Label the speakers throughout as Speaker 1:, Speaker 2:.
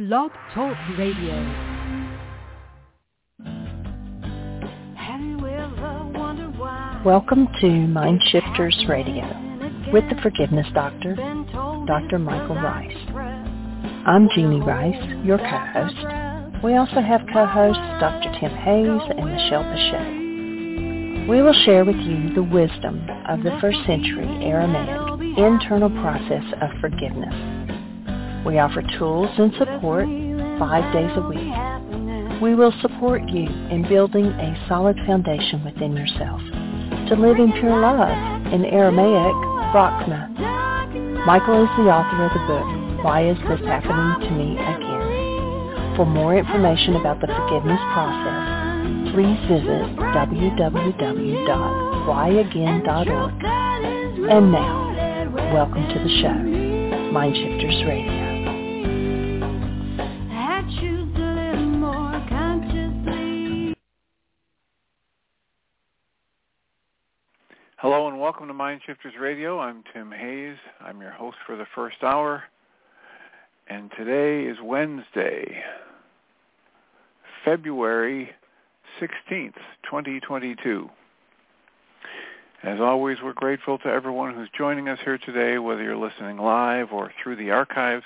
Speaker 1: Blog Talk Radio.
Speaker 2: Welcome to Mind Shifters Radio with the Forgiveness Doctor, Dr. Michael Rice. I'm Jeannie Rice, your co-host. We also have co-hosts Dr. Tim Hayes and Michelle Pacheco. We will share with you the wisdom of the first century Aramaic internal process of forgiveness. We offer tools and support 5 days a week. We will support you in building a solid foundation within yourself to live in pure love, in Aramaic, Rachma. Michael is the author of the book, Why Is This Happening to Me Again? For more information about the forgiveness process, please visit www.whyagain.org. And now, welcome to the show, Mind Shifters Radio.
Speaker 3: Hello and welcome to Mind Shifters Radio. I'm Tim Hayes. I'm your host for the first hour. And today is Wednesday, February 16th, 2022. As always, we're grateful to everyone who's joining us here today, whether you're listening live or through the archives,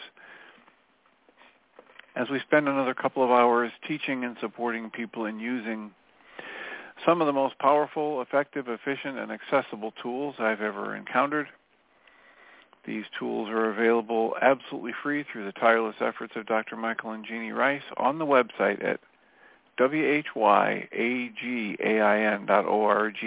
Speaker 3: as we spend another couple of hours teaching and supporting people in using some of the most powerful, effective, efficient, and accessible tools I've ever encountered. These tools are available absolutely free through the tireless efforts of Dr. Michael and Jeannie Rice on the website at whyagain.org.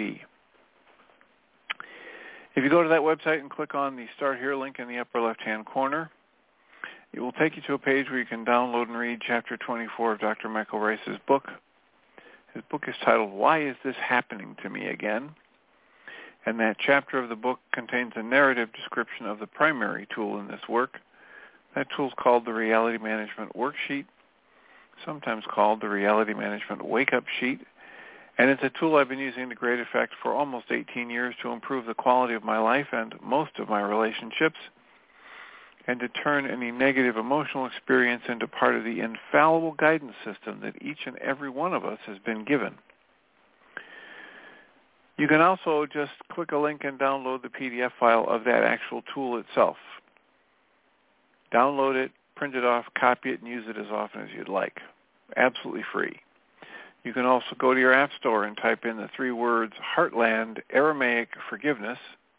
Speaker 3: If you go to that website and click on the Start Here link in the upper left-hand corner, it will take you to a page where you can download and read Chapter 24 of Dr. Michael Rice's book. His book is titled, Why Is This Happening to Me Again? And that chapter of the book contains a narrative description of the primary tool in this work. That tool is called the Reality Management Worksheet, sometimes called the Reality Management Wake-Up Sheet. And it's a tool I've been using to great effect for almost 18 years to improve the quality of my life and most of my relationships, and to turn any negative emotional experience into part of the infallible guidance system that each and every one of us has been given. You can also just click a link and download the PDF file of that actual tool itself. Download it, print it off, copy it, and use it as often as you'd like. Absolutely free. You can also go to your App Store and type in the 3 words Heartland Aramaic Forgiveness.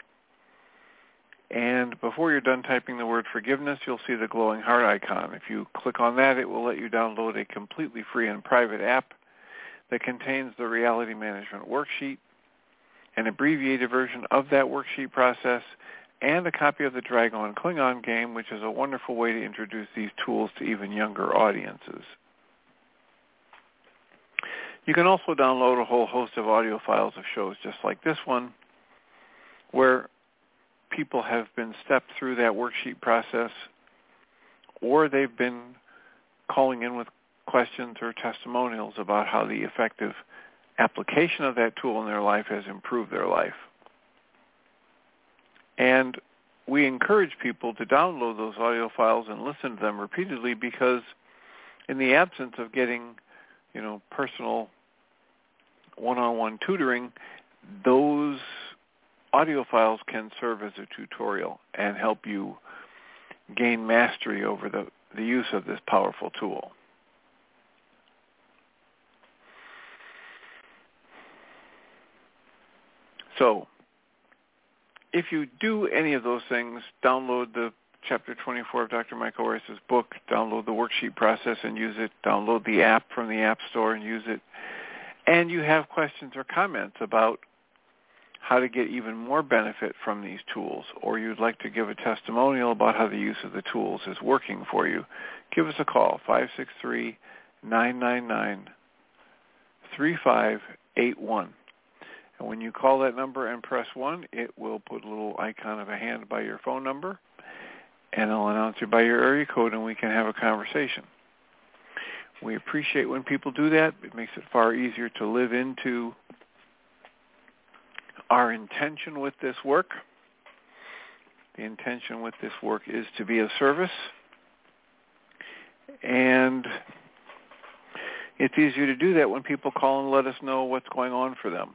Speaker 3: And before you're done typing the word forgiveness, you'll see the glowing heart icon. If you click on that, it will let you download a completely free and private app that contains the Reality Management Worksheet, an abbreviated version of that worksheet process, and a copy of the Drago and Klingon game, which is a wonderful way to introduce these tools to even younger audiences. You can also download a whole host of audio files of shows just like this one, where people have been stepped through that worksheet process, or they've been calling in with questions or testimonials about how the effective application of that tool in their life has improved their life. And we encourage people to download those audio files and listen to them repeatedly, because in the absence of getting, personal one-on-one tutoring, those audio files can serve as a tutorial and help you gain mastery over the use of this powerful tool. So, if you do any of those things, download the Chapter 24 of Dr. Michael Rice's book, download the worksheet process and use it, download the app from the App Store and use it, and you have questions or comments about how to get even more benefit from these tools, or you'd like to give a testimonial about how the use of the tools is working for you, give us a call, 563-999-3581. And when you call that number and press 1, it will put a little icon of a hand by your phone number, and it'll announce you by your area code, and we can have a conversation. We appreciate when people do that. It makes it far easier to live into our intention with this work. The intention with this work is to be of service And it's easier to do that when people call and let us know what's going on for them.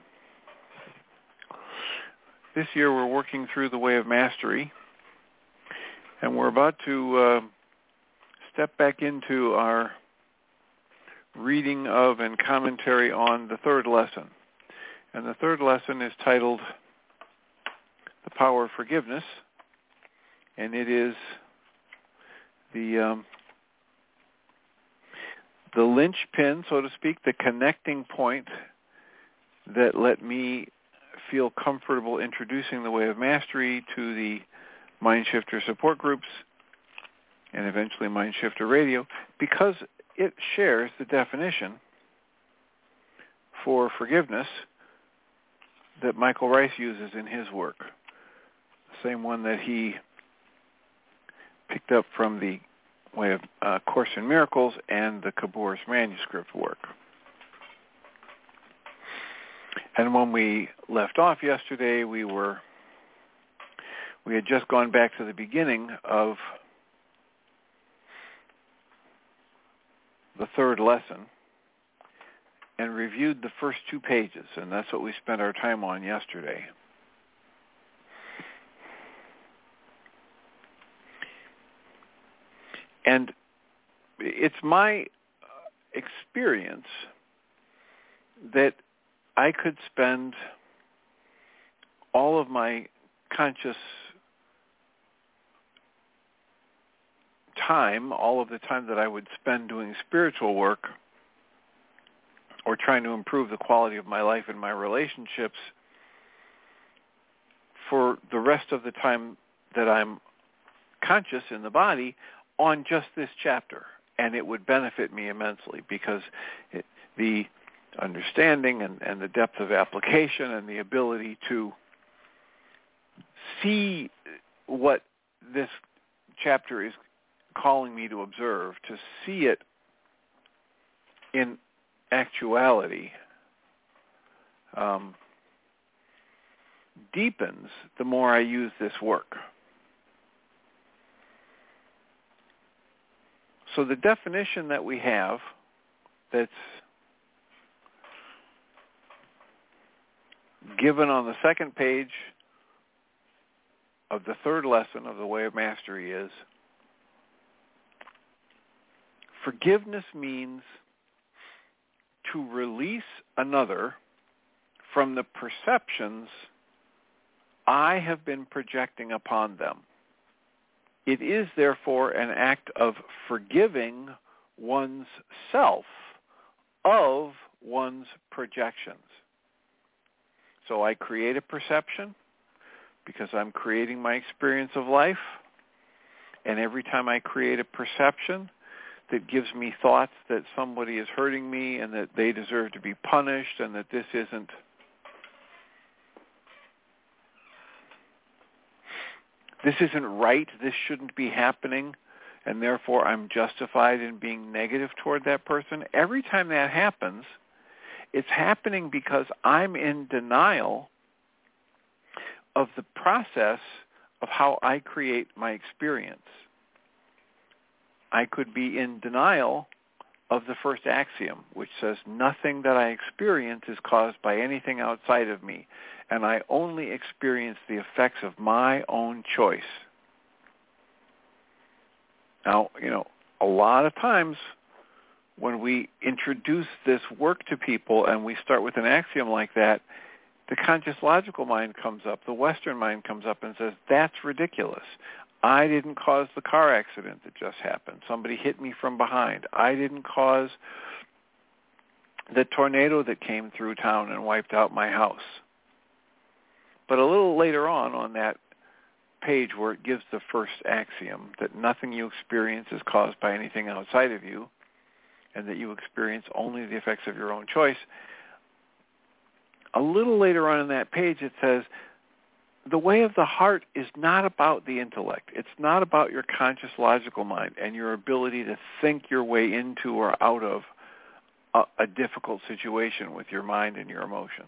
Speaker 3: This year we're working through the Way of Mastery, and we're about to step back into our reading of and commentary on the third lesson. And the third lesson is titled The Power of Forgiveness, and it is the linchpin, so to speak, the connecting point that let me feel comfortable introducing the Way of Mastery to the Mindshifter support groups and eventually Mindshifter Radio, because it shares the definition for forgiveness that Michael Rice uses in his work, the same one that he picked up from the Way of Course in Miracles and the Kabur's manuscript work. And when we left off yesterday, we had just gone back to the beginning of the third lesson and reviewed the first 2 pages, and that's what we spent our time on yesterday. And it's my experience that I could spend all of my conscious time, all of the time that I would spend doing spiritual work or trying to improve the quality of my life and my relationships, for the rest of the time that I'm conscious in the body, on just this chapter. And it would benefit me immensely because the understanding and the depth of application and the ability to see what this chapter is calling me to observe, to see it in actuality, deepens the more I use this work. So the definition that we have that's given on the second page of the third lesson of the Way of Mastery is, forgiveness means to release another from the perceptions I have been projecting upon them. It is, therefore, an act of forgiving one's self of one's projections. So I create a perception because I'm creating my experience of life, and every time I create a perception that gives me thoughts that somebody is hurting me and that they deserve to be punished and that this isn't right, this shouldn't be happening, and therefore I'm justified in being negative toward that person. Every time that happens, it's happening because I'm in denial of the process of how I create my experience. I could be in denial of the first axiom, which says nothing that I experience is caused by anything outside of me, and I only experience the effects of my own choice. Now, a lot of times when we introduce this work to people and we start with an axiom like that, the conscious logical mind comes up, the Western mind comes up and says, that's ridiculous. I didn't cause the car accident that just happened. Somebody hit me from behind. I didn't cause the tornado that came through town and wiped out my house. But a little later on that page where it gives the first axiom, that nothing you experience is caused by anything outside of you, and that you experience only the effects of your own choice, a little later on in that page it says, the way of the heart is not about the intellect. It's not about your conscious logical mind and your ability to think your way into or out of a difficult situation with your mind and your emotions.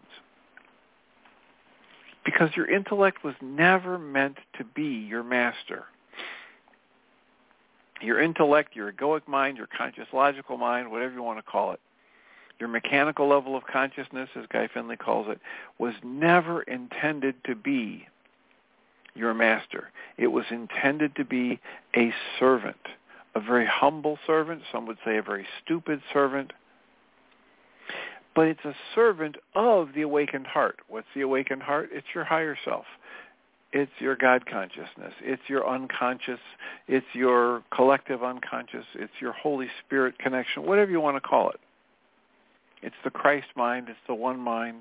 Speaker 3: Because your intellect was never meant to be your master. Your intellect, your egoic mind, your conscious logical mind, whatever you want to call it, your mechanical level of consciousness, as Guy Finley calls it, was never intended to be your master. It was intended to be a servant, a very humble servant, some would say a very stupid servant, but it's a servant of the awakened heart. What's the awakened heart? It's your higher self. It's your God consciousness. It's your unconscious. It's your collective unconscious. It's your Holy Spirit connection, whatever you want to call it. It's the Christ mind. It's the one mind.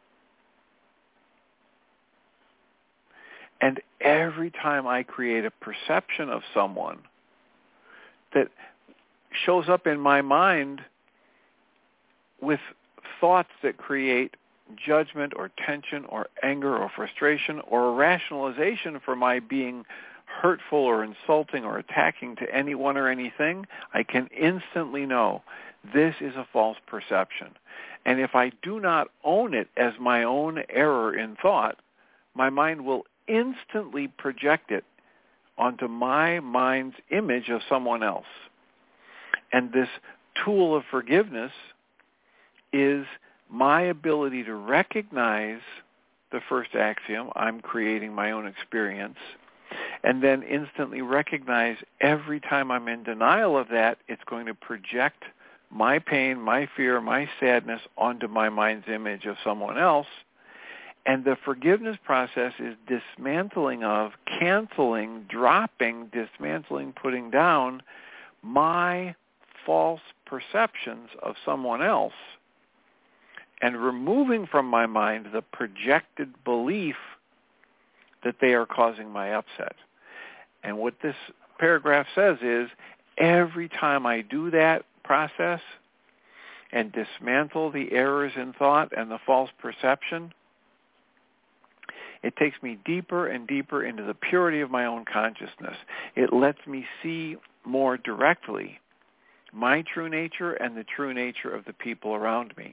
Speaker 3: And every time I create a perception of someone that shows up in my mind with thoughts that create judgment or tension or anger or frustration or a rationalization for my being hurtful or insulting or attacking to anyone or anything, I can instantly know this is a false perception. And if I do not own it as my own error in thought, my mind will instantly project it onto my mind's image of someone else. And this tool of forgiveness is my ability to recognize the first axiom, I'm creating my own experience, and then instantly recognize every time I'm in denial of that, it's going to project my pain, my fear, my sadness onto my mind's image of someone else. And the forgiveness process is dismantling of, canceling, dropping, dismantling, putting down my false perceptions of someone else and removing from my mind the projected belief that they are causing my upset. And what this paragraph says is, every time I do that process and dismantle the errors in thought and the false perception, it takes me deeper and deeper into the purity of my own consciousness. It lets me see more directly my true nature and the true nature of the people around me.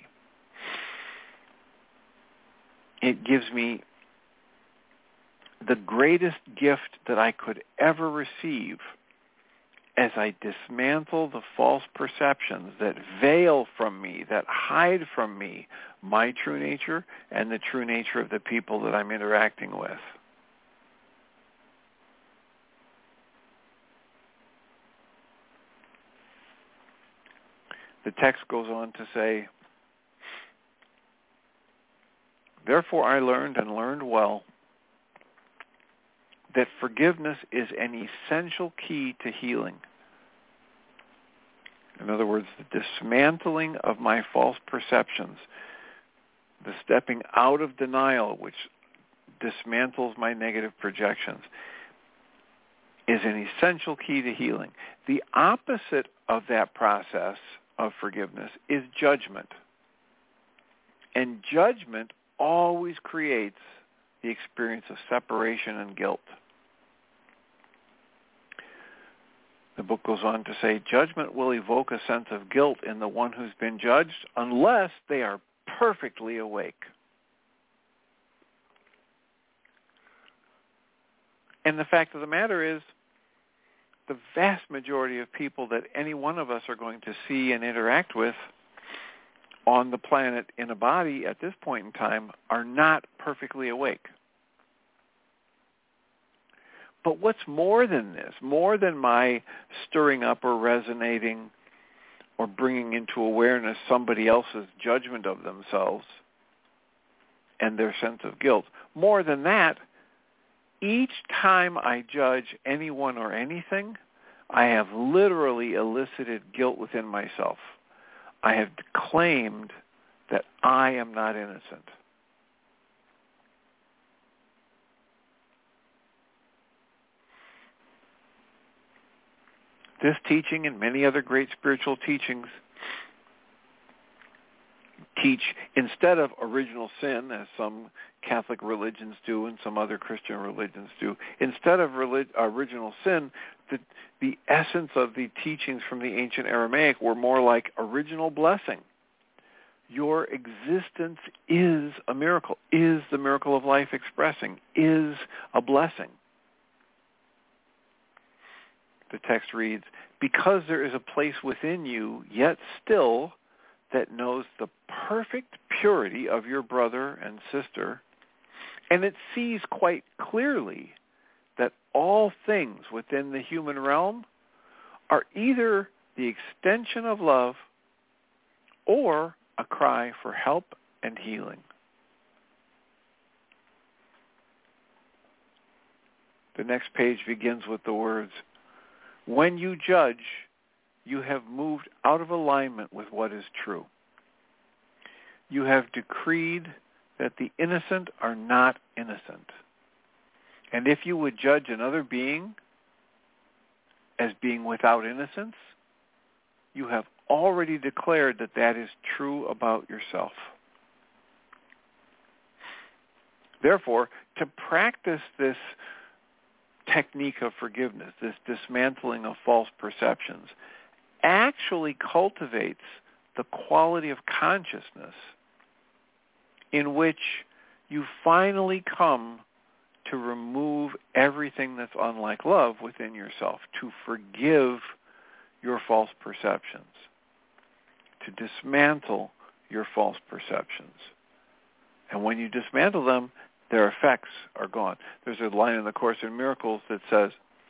Speaker 3: It gives me the greatest gift that I could ever receive as I dismantle the false perceptions that veil from me, that hide from me, my true nature and the true nature of the people that I'm interacting with. The text goes on to say, therefore I learned and learned well that forgiveness is an essential key to healing. In other words, the dismantling of my false perceptions, the stepping out of denial, which dismantles my negative projections, is an essential key to healing. The opposite of that process of forgiveness is judgment. And judgment always creates the experience of separation and guilt. The book goes on to say, judgment will evoke a sense of guilt in the one who's been judged unless they are perfectly awake. And the fact of the matter is, the vast majority of people that any one of us are going to see and interact with on the planet in a body at this point in time are not perfectly awake. But what's more than this, more than my stirring up or resonating or bringing into awareness somebody else's judgment of themselves and their sense of guilt, more than that, each time I judge anyone or anything, I have literally elicited guilt within myself. I have claimed that I am not innocent. This teaching and many other great spiritual teachings teach, instead of original sin, as some Catholic religions do and some other Christian religions do, instead of original sin, the essence of the teachings from the ancient Aramaic were more like original blessing. Your existence is a miracle, is the miracle of life expressing, is a blessing. The text reads, because there is a place within you, yet still, that knows the perfect purity of your brother and sister, and it sees quite clearly that all things within the human realm are either the extension of love or a cry for help and healing. The next page begins with the words, when you judge, you have moved out of alignment with what is true. You have decreed that the innocent are not innocent. And if you would judge another being as being without innocence, you have already declared that that is true about yourself. Therefore, to practice this technique of forgiveness, this dismantling of false perceptions, actually cultivates the quality of consciousness in which you finally come to remove everything that's unlike love within yourself, to forgive your false perceptions, to dismantle your false perceptions. And when you dismantle them, their effects are gone. There's a line in the Course in Miracles that says,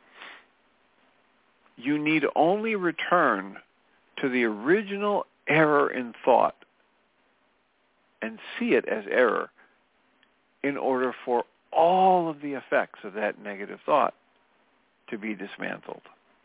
Speaker 3: you need only return to the original error in thought and see it as error in order for all of the effects of that negative thought to be dismantled.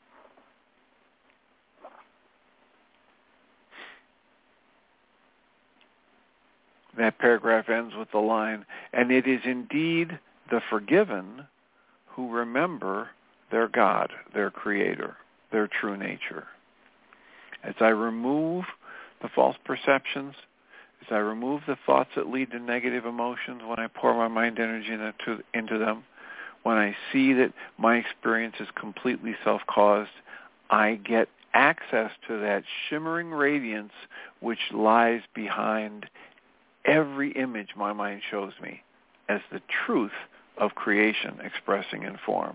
Speaker 3: That paragraph ends with the line, and it is indeed the forgiven who remember their God, their Creator, their true nature. As I remove the false perceptions, as I remove the thoughts that lead to negative emotions, when I pour my mind energy into them, when I see that my experience is completely self-caused, I get access to that shimmering radiance which lies behind every image my mind shows me as the truth of creation expressing in form.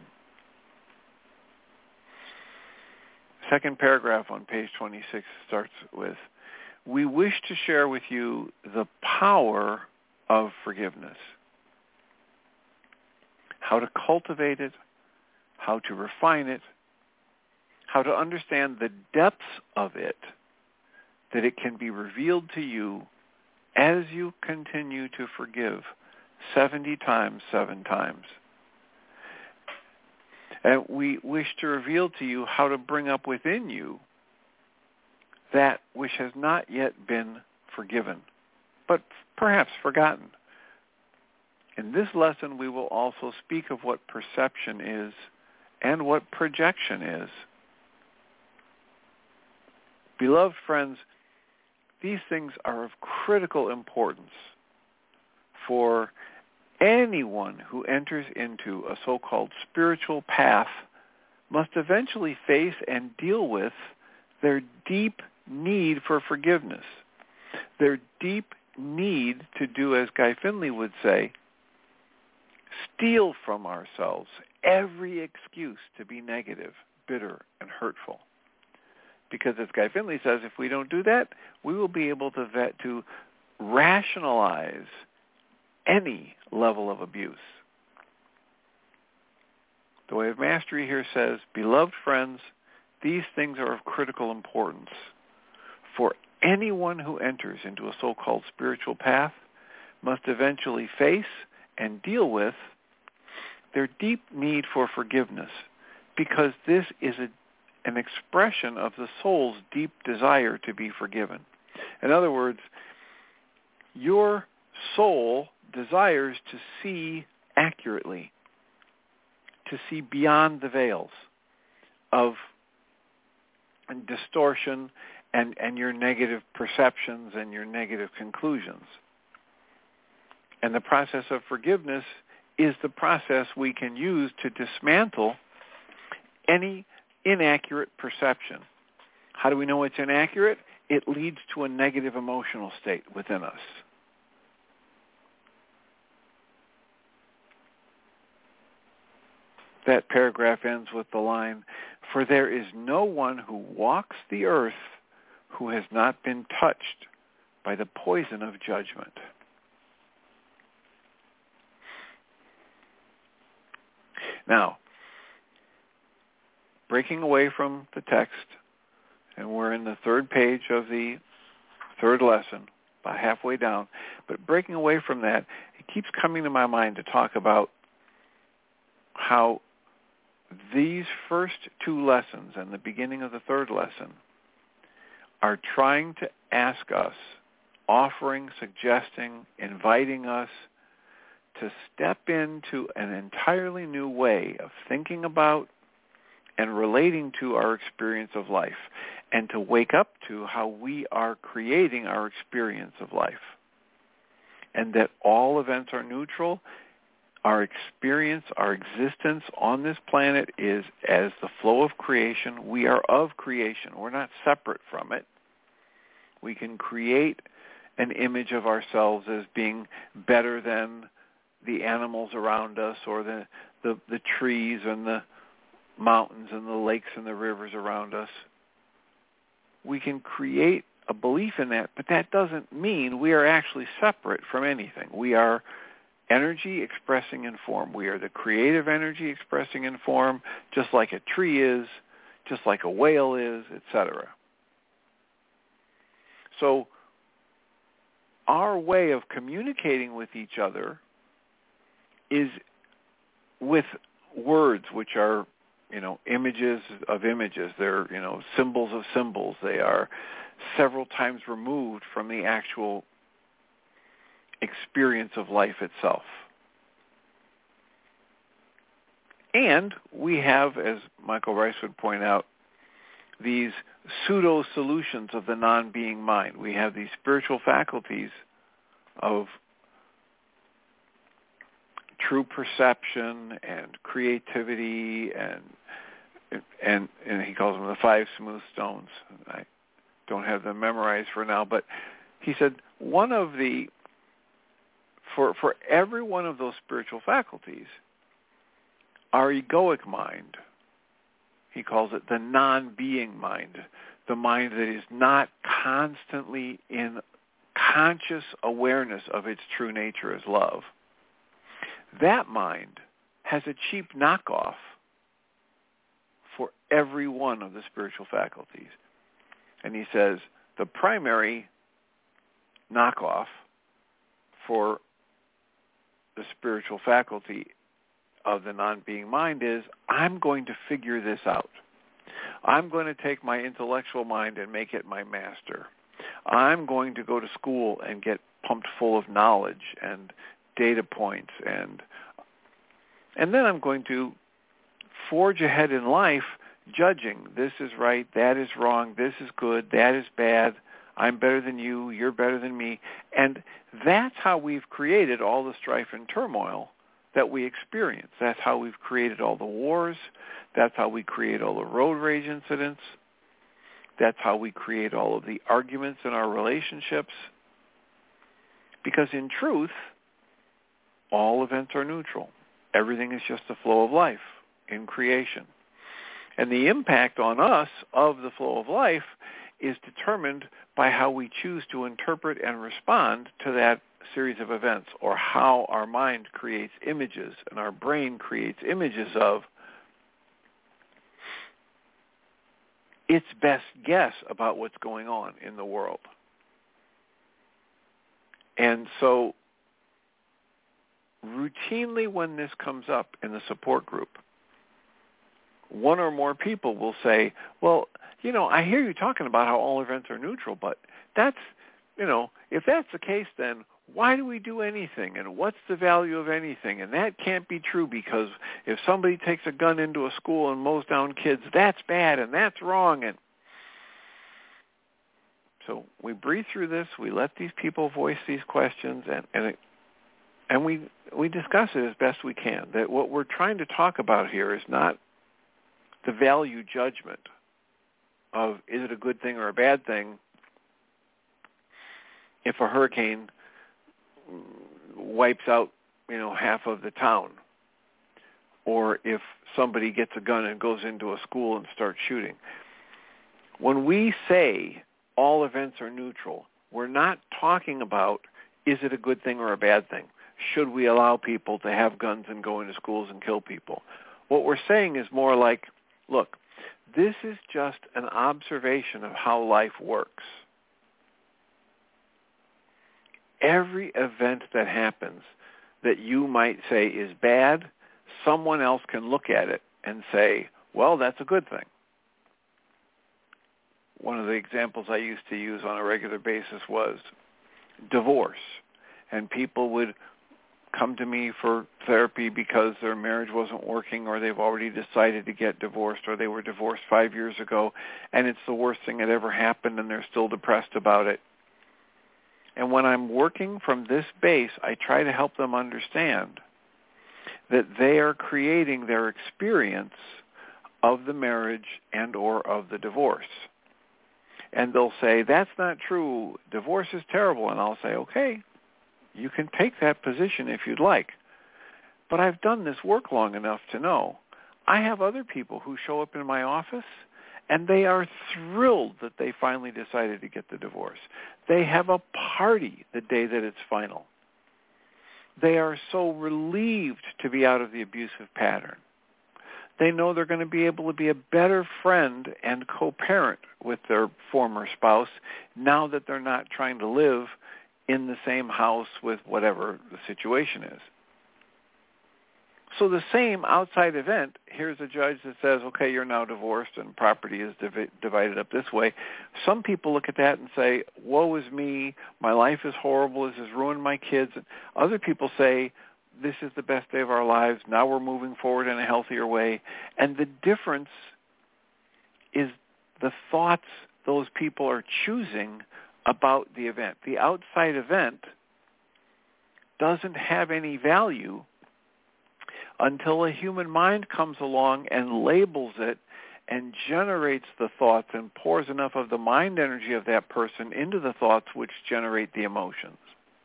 Speaker 3: Second paragraph on page 26 starts with, we wish to share with you the power of forgiveness, how to cultivate it, how to refine it, how to understand the depths of it, that it can be revealed to you as you continue to forgive 70 times, 7 times. And we wish to reveal to you how to bring up within you that which has not yet been forgiven, but perhaps forgotten. In this lesson, we will also speak of what perception is and what projection is. Beloved friends, these things are of critical importance for anyone who enters into a so-called spiritual path must eventually face and deal with their deep need for forgiveness, their deep need to do, as Guy Finley would say, steal from ourselves every excuse to be negative, bitter, and hurtful. Because as Guy Finley says, if we don't do that, we will be able to rationalize any level of abuse. The Way of Mastery here says, beloved friends, these things are of critical importance. For anyone who enters into a so-called spiritual path must eventually face and deal with their deep need for forgiveness, because this is an expression of the soul's deep desire to be forgiven. In other words, your soul desires to see accurately, to see beyond the veils of distortion and your negative perceptions and your negative conclusions. And the process of forgiveness is the process we can use to dismantle any inaccurate perception. How do we know it's inaccurate? It leads to a negative emotional state within us. That paragraph ends with the line, For there is no one who walks the earth who has not been touched by the poison of judgment. Now, breaking away from the text, and we're in the third page of the third lesson, about halfway down, but breaking away from that, it keeps coming to my mind to talk about how these first two lessons and the beginning of the third lesson are trying to ask us, offering, suggesting, inviting us to step into an entirely new way of thinking about and relating to our experience of life, and to wake up to how we are creating our experience of life, and that all events are neutral. Our experience, our existence on this planet is as the flow of creation. We are of creation. We're not separate from it. We can create an image of ourselves as being better than the animals around us, or the trees and the mountains and the lakes and the rivers around us. We can create a belief in that, but that doesn't mean we are actually separate from anything. We are energy expressing in form. We are the creative energy expressing in form, just like a tree is, just like a whale is, etc. So our way of communicating with each other is with words, which are, images of images. They're, symbols of symbols. They are several times removed from the actual experience of life itself. And we have, as Michael Rice would point out, these pseudo-solutions of the non-being mind. We have these spiritual faculties of true perception and creativity, and he calls them the 5 smooth stones. I don't have them memorized for now, but he said one of the for every one of those spiritual faculties, our egoic mind, he calls it the non-being mind, the mind that is not constantly in conscious awareness of its true nature as love. That mind has a cheap knockoff for every one of the spiritual faculties. And he says the primary knockoff for the spiritual faculty of the non-being mind is, I'm going to figure this out. I'm going to take my intellectual mind and make it my master. I'm going to go to school and get pumped full of knowledge and data points, and then I'm going to forge ahead in life judging, this is right, that is wrong, this is good, that is bad, I'm better than you, you're better than me. And that's how we've created all the strife and turmoil that we experience. That's how we've created all the wars. That's how we create all the road rage incidents. That's how we create all of the arguments in our relationships. Because in truth, all events are neutral. Everything is just the flow of life in creation. And the impact on us of the flow of life is determined by how we choose to interpret and respond to that series of events, or how our mind creates images and our brain creates images of its best guess about what's going on in the world. And so routinely when this comes up in the support group, one or more people will say, well, I hear you talking about how all events are neutral, but that's, if that's the case, then why do we do anything? And what's the value of anything? And that can't be true, because if somebody takes a gun into a school and mows down kids, that's bad and that's wrong. And so we breathe through this. We let these people voice these questions, and we discuss it as best we can. That what we're trying to talk about here is not the value judgment of, is it a good thing or a bad thing if a hurricane wipes out, half of the town, or if somebody gets a gun and goes into a school and starts shooting. When we say all events are neutral, we're not talking about is it a good thing or a bad thing? Should we allow people to have guns and go into schools and kill people? What we're saying is more like, look, this is just an observation of how life works. Every event that happens that you might say is bad, someone else can look at it and say, well, that's a good thing. One of the examples I used to use on a regular basis was divorce. And people would come to me for therapy because their marriage wasn't working, or they've already decided to get divorced, or they were divorced 5 years ago, and it's the worst thing that ever happened, and they're still depressed about it. And when I'm working from this base, I try to help them understand that they are creating their experience of the marriage and or of the divorce. And they'll say, that's not true. Divorce is terrible. And I'll say, okay, you can take that position if you'd like. But I've done this work long enough to know I have other people who show up in my office and they are thrilled that they finally decided to get the divorce. They have a party the day that it's final. They are so relieved to be out of the abusive pattern. They know they're going to be able to be a better friend and co-parent with their former spouse now that they're not trying to live in the same house with whatever the situation is. So the same outside event, here's a judge that says, okay, you're now divorced and property is divided up this way. Some people look at that and say, woe is me, my life is horrible, this has ruined my kids. Other people say, this is the best day of our lives, now we're moving forward in a healthier way. And the difference is the thoughts those people are choosing about the event. The outside event doesn't have any value until a human mind comes along and labels it and generates the thoughts and pours enough of the mind energy of that person into the thoughts which generate the emotions.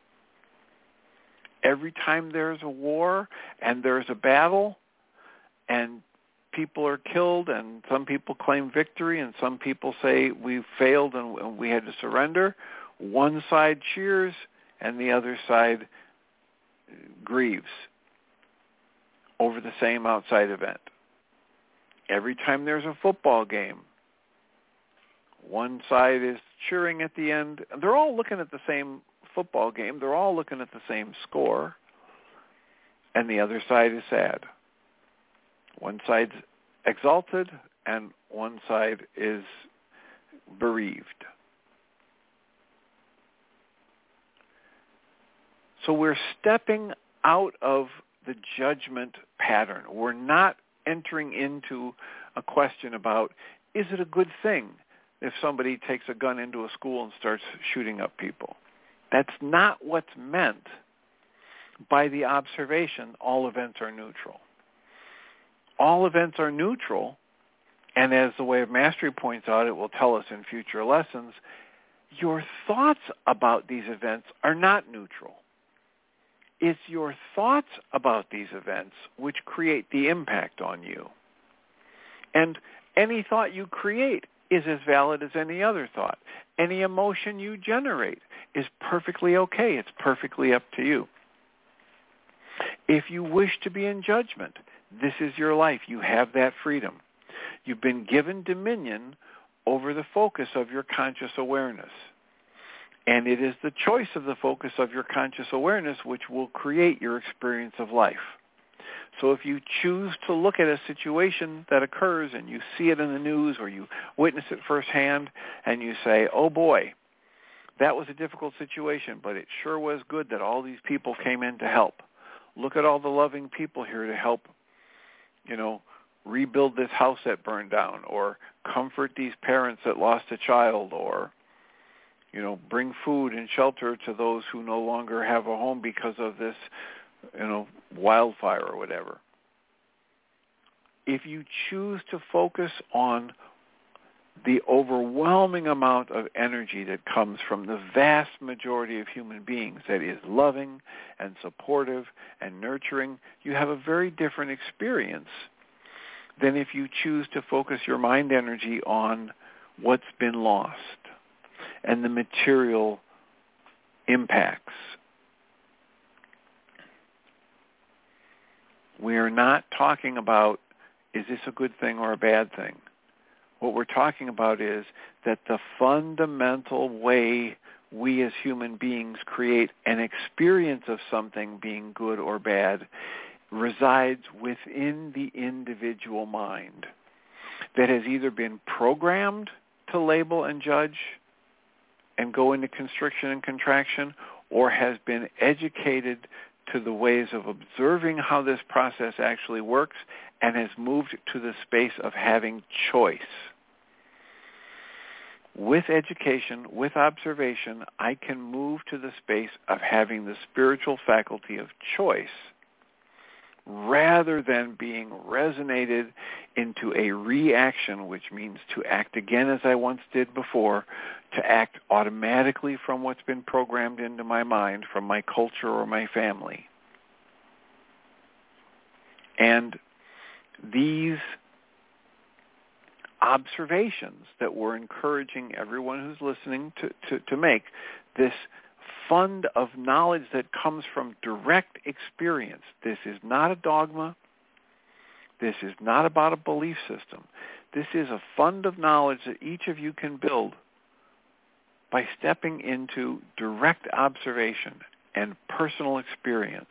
Speaker 3: Every time there's a war and there's a battle and people are killed and some people claim victory and some people say we failed and we had to surrender, one side cheers and the other side grieves over the same outside event. Every time there's a football game, one side is cheering at the end. They're all looking at the same football game. They're all looking at the same score. And the other side is sad. One side's exalted and one side is bereaved. So we're stepping out of the judgment pattern. We're not entering into a question about, is it a good thing if somebody takes a gun into a school and starts shooting up people? That's not what's meant by the observation, all events are neutral. All events are neutral, and as the Way of Mastery points out, it will tell us in future lessons, your thoughts about these events are not neutral. It's your thoughts about these events which create the impact on you. And any thought you create is as valid as any other thought. Any emotion you generate is perfectly okay. It's perfectly up to you. If you wish to be in judgment, this is your life. You have that freedom. You've been given dominion over the focus of your conscious awareness. And it is the choice of the focus of your conscious awareness which will create your experience of life. So if you choose to look at a situation that occurs and you see it in the news or you witness it firsthand and you say, oh boy, that was a difficult situation, but it sure was good that all these people came in to help. Look at all the loving people here to help, rebuild this house that burned down, or comfort these parents that lost a child, or bring food and shelter to those who no longer have a home because of this, wildfire or whatever. If you choose to focus on the overwhelming amount of energy that comes from the vast majority of human beings that is loving and supportive and nurturing, you have a very different experience than if you choose to focus your mind energy on what's been lost and the material impacts. We are not talking about, is this a good thing or a bad thing? What we're talking about is that the fundamental way we as human beings create an experience of something being good or bad resides within the individual mind that has either been programmed to label and judge and go into constriction and contraction, or has been educated to the ways of observing how this process actually works and has moved to the space of having choice. With education, with observation, I can move to the space of having the spiritual faculty of choice rather than being resonated into a reaction, which means to act again as I once did before, to act automatically from what's been programmed into my mind from my culture or my family. And these observations that we're encouraging everyone who's listening to make, this fund of knowledge that comes from direct experience. This is not a dogma. This is not about a belief system. This is a fund of knowledge that each of you can build by stepping into direct observation and personal experience.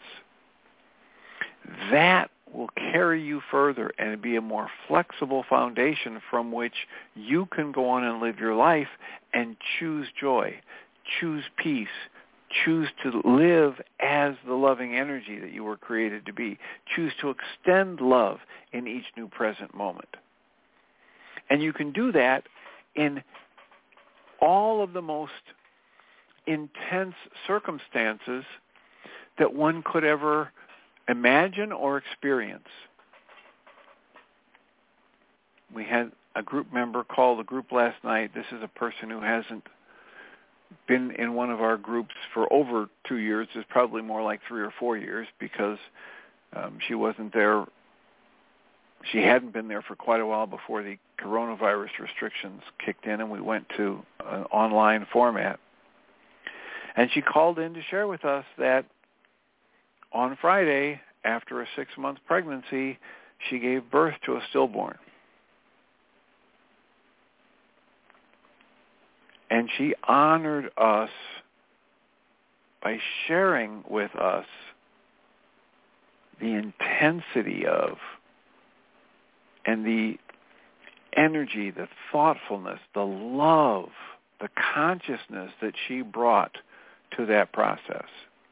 Speaker 3: That will carry you further and be a more flexible foundation from which you can go on and live your life and choose joy, choose peace, choose to live as the loving energy that you were created to be, choose to extend love in each new present moment. And you can do that in all of the most intense circumstances that one could ever imagine or experience. We had a group member call the group last night. This is a person who hasn't been in one of our groups for over 2 years. It's probably more like 3 or 4 years because she wasn't there. She hadn't been there for quite a while before the coronavirus restrictions kicked in and we went to an online format. And she called in to share with us that on Friday, after a 6-month pregnancy, she gave birth to a stillborn. And she honored us by sharing with us the intensity of and the energy, the thoughtfulness, the love, the consciousness that she brought to that process.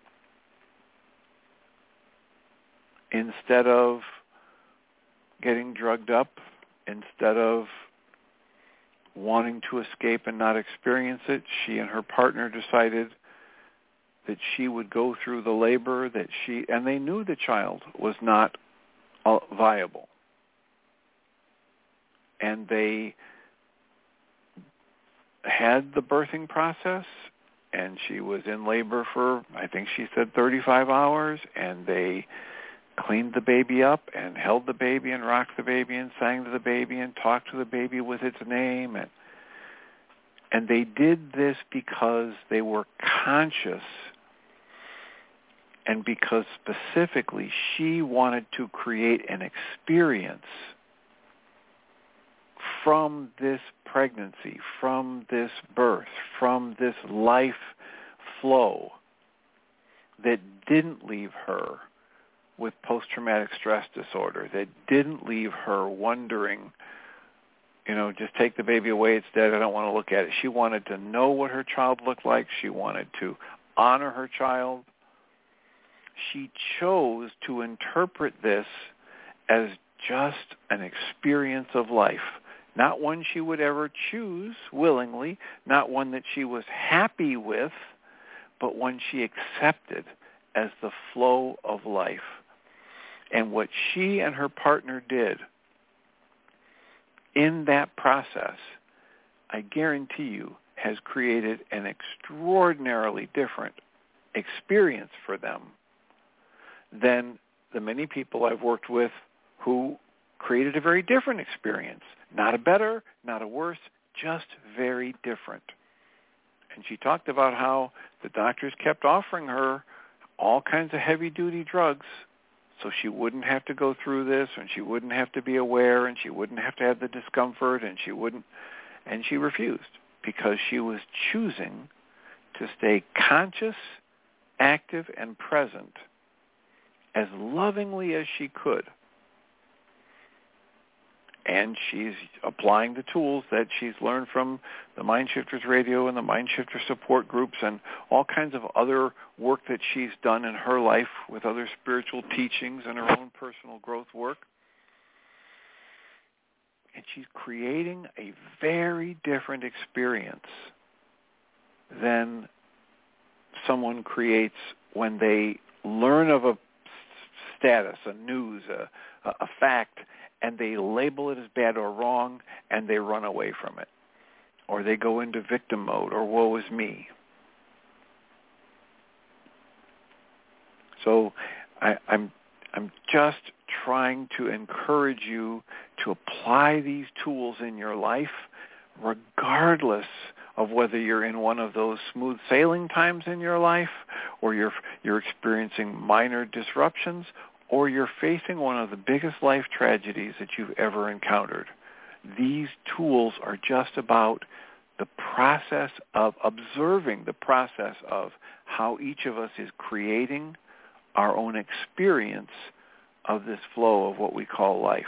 Speaker 3: Instead of getting drugged up, instead of wanting to escape and not experience it, she and her partner decided that she would go through the labor and they knew the child was not viable. And they had the birthing process, and she was in labor for, I think she said 35 hours, and they cleaned the baby up and held the baby and rocked the baby and sang to the baby and talked to the baby with its name. And they did this because they were conscious and because specifically she wanted to create an experience from this pregnancy, from this birth, from this life flow that didn't leave her with post-traumatic stress disorder, that didn't leave her wondering, just take the baby away, it's dead, I don't want to look at it. She wanted to know what her child looked like. She wanted to honor her child. She chose to interpret this as just an experience of life, not one she would ever choose willingly, not one that she was happy with, but one she accepted as the flow of life. And what she and her partner did in that process I guarantee you, has created an extraordinarily different experience for them than the many people I've worked with who created a very different experience. Not a better, not a worse, just very different. And she talked about how the doctors kept offering her all kinds of heavy-duty drugs so she wouldn't have to go through this, and she wouldn't have to be aware, and she wouldn't have to have the discomfort, and she refused because she was choosing to stay conscious, active, and present as lovingly as she could. And she's applying the tools that she's learned from the Mind Shifters Radio and the Mind Shifter support groups and all kinds of other work that she's done in her life with other spiritual teachings and her own personal growth work. And she's creating a very different experience than someone creates when they learn of a status, a news, a fact, and they label it as bad or wrong, and they run away from it. Or they go into victim mode, or woe is me. So I'm just trying to encourage you to apply these tools in your life, regardless of whether you're in one of those smooth sailing times in your life, or you're experiencing minor disruptions, or you're facing one of the biggest life tragedies that you've ever encountered. These tools are just about the process of observing the process of how each of us is creating our own experience of this flow of what we call life.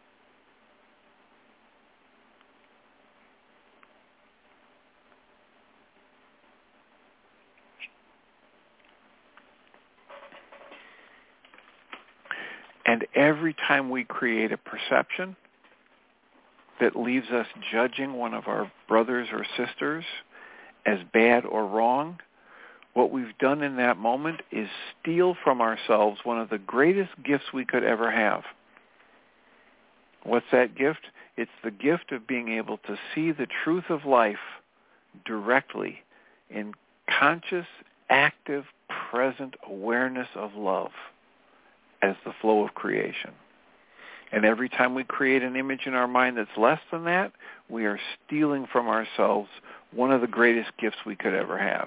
Speaker 3: And every time we create a perception that leaves us judging one of our brothers or sisters as bad or wrong, what we've done in that moment is steal from ourselves one of the greatest gifts we could ever have. What's that gift? It's the gift of being able to see the truth of life directly in conscious, active, present awareness of love as the flow of creation. And every time we create an image in our mind that's less than that, we are stealing from ourselves one of the greatest gifts we could ever have.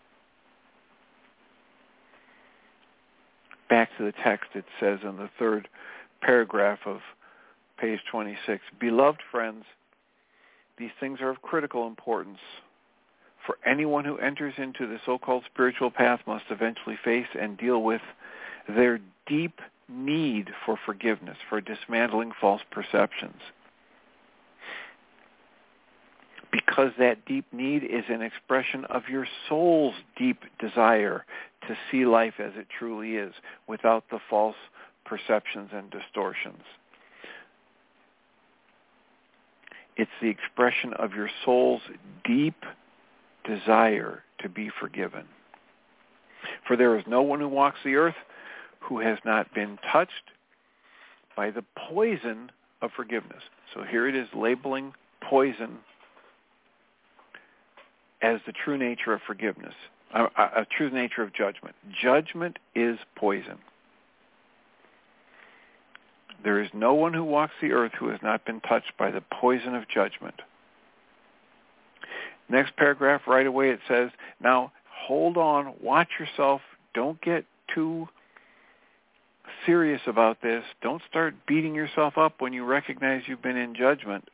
Speaker 3: Back to the text, it says in the third paragraph of page 26, "Beloved friends, these things are of critical importance. For anyone who enters into the so-called spiritual path must eventually face and deal with their deep need for forgiveness, for dismantling false perceptions. Because that deep need is an expression of your soul's deep desire to see life as it truly is, without the false perceptions and distortions. It's the expression of your soul's deep desire to be forgiven. For there is no one who walks the earth who has not been touched by the poison of forgiveness." So here it is labeling poison as the true nature of forgiveness, a true nature of judgment. Judgment is poison. There is no one who walks the earth who has not been touched by the poison of judgment. Next paragraph, right away it says, now hold on, watch yourself, don't get too serious about this. Don't start beating yourself up when you recognize you've been in judgment.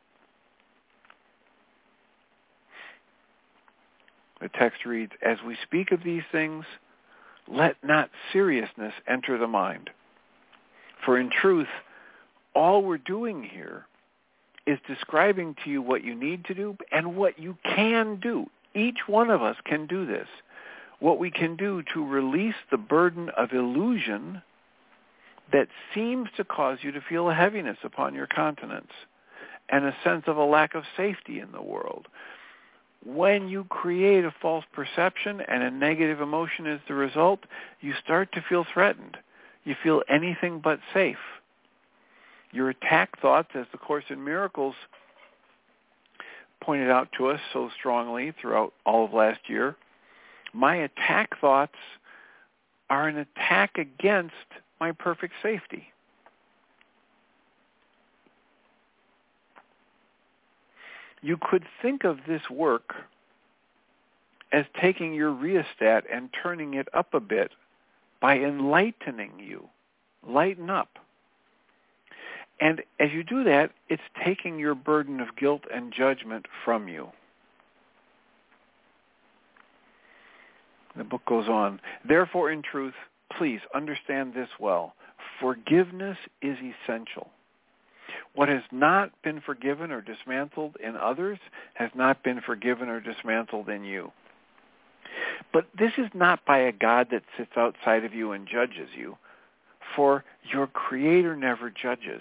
Speaker 3: The text reads, "As we speak of these things, let not seriousness enter the mind. For in truth, all we're doing here is describing to you what you need to do and what you can do. Each one of us can do this. What we can do to release the burden of illusion that seems to cause you to feel a heaviness upon your countenance and a sense of a lack of safety in the world. When you create a false perception and a negative emotion is the result, you start to feel threatened. You feel anything but safe. Your attack thoughts, as the Course in Miracles pointed out to us so strongly throughout all of last year, my attack thoughts are an attack against my perfect safety. You could think of this work as taking your rheostat and turning it up a bit by enlightening you. Lighten up. And as you do that, it's taking your burden of guilt and judgment from you. The book goes on. Therefore, in truth, please understand this well. Forgiveness is essential. What has not been forgiven or dismantled in others has not been forgiven or dismantled in you. But this is not by a God that sits outside of you and judges you, for your Creator never judges.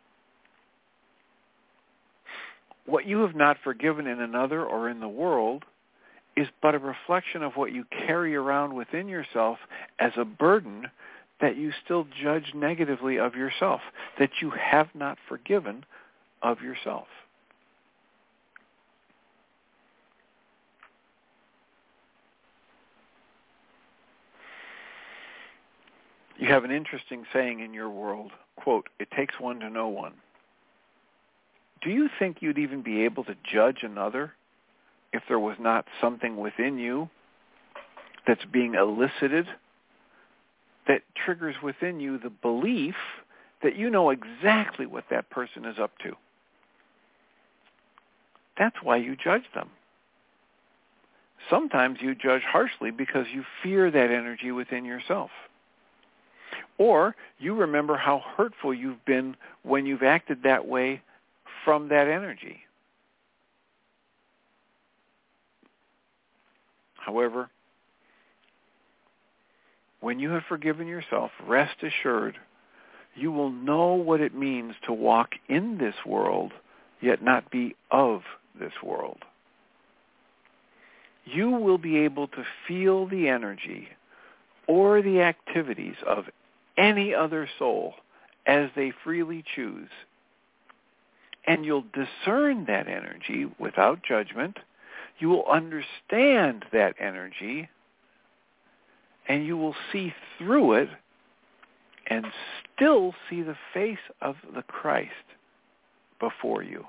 Speaker 3: What you have not forgiven in another or in the world is but a reflection of what you carry around within yourself as a burden that you still judge negatively of yourself, that you have not forgiven of yourself. You have an interesting saying in your world, quote, "It takes one to know one." Do you think you'd even be able to judge another if there was not something within you that's being elicited that triggers within you the belief that you know exactly what that person is up to? That's why you judge them. Sometimes you judge harshly because you fear that energy within yourself. Or you remember how hurtful you've been when you've acted that way from that energy. However, when you have forgiven yourself, rest assured, you will know what it means to walk in this world, yet not be of this world. You will be able to feel the energy or the activities of any other soul as they freely choose. And you'll discern that energy without judgment. You will understand that energy, and you will see through it and still see the face of the Christ before you.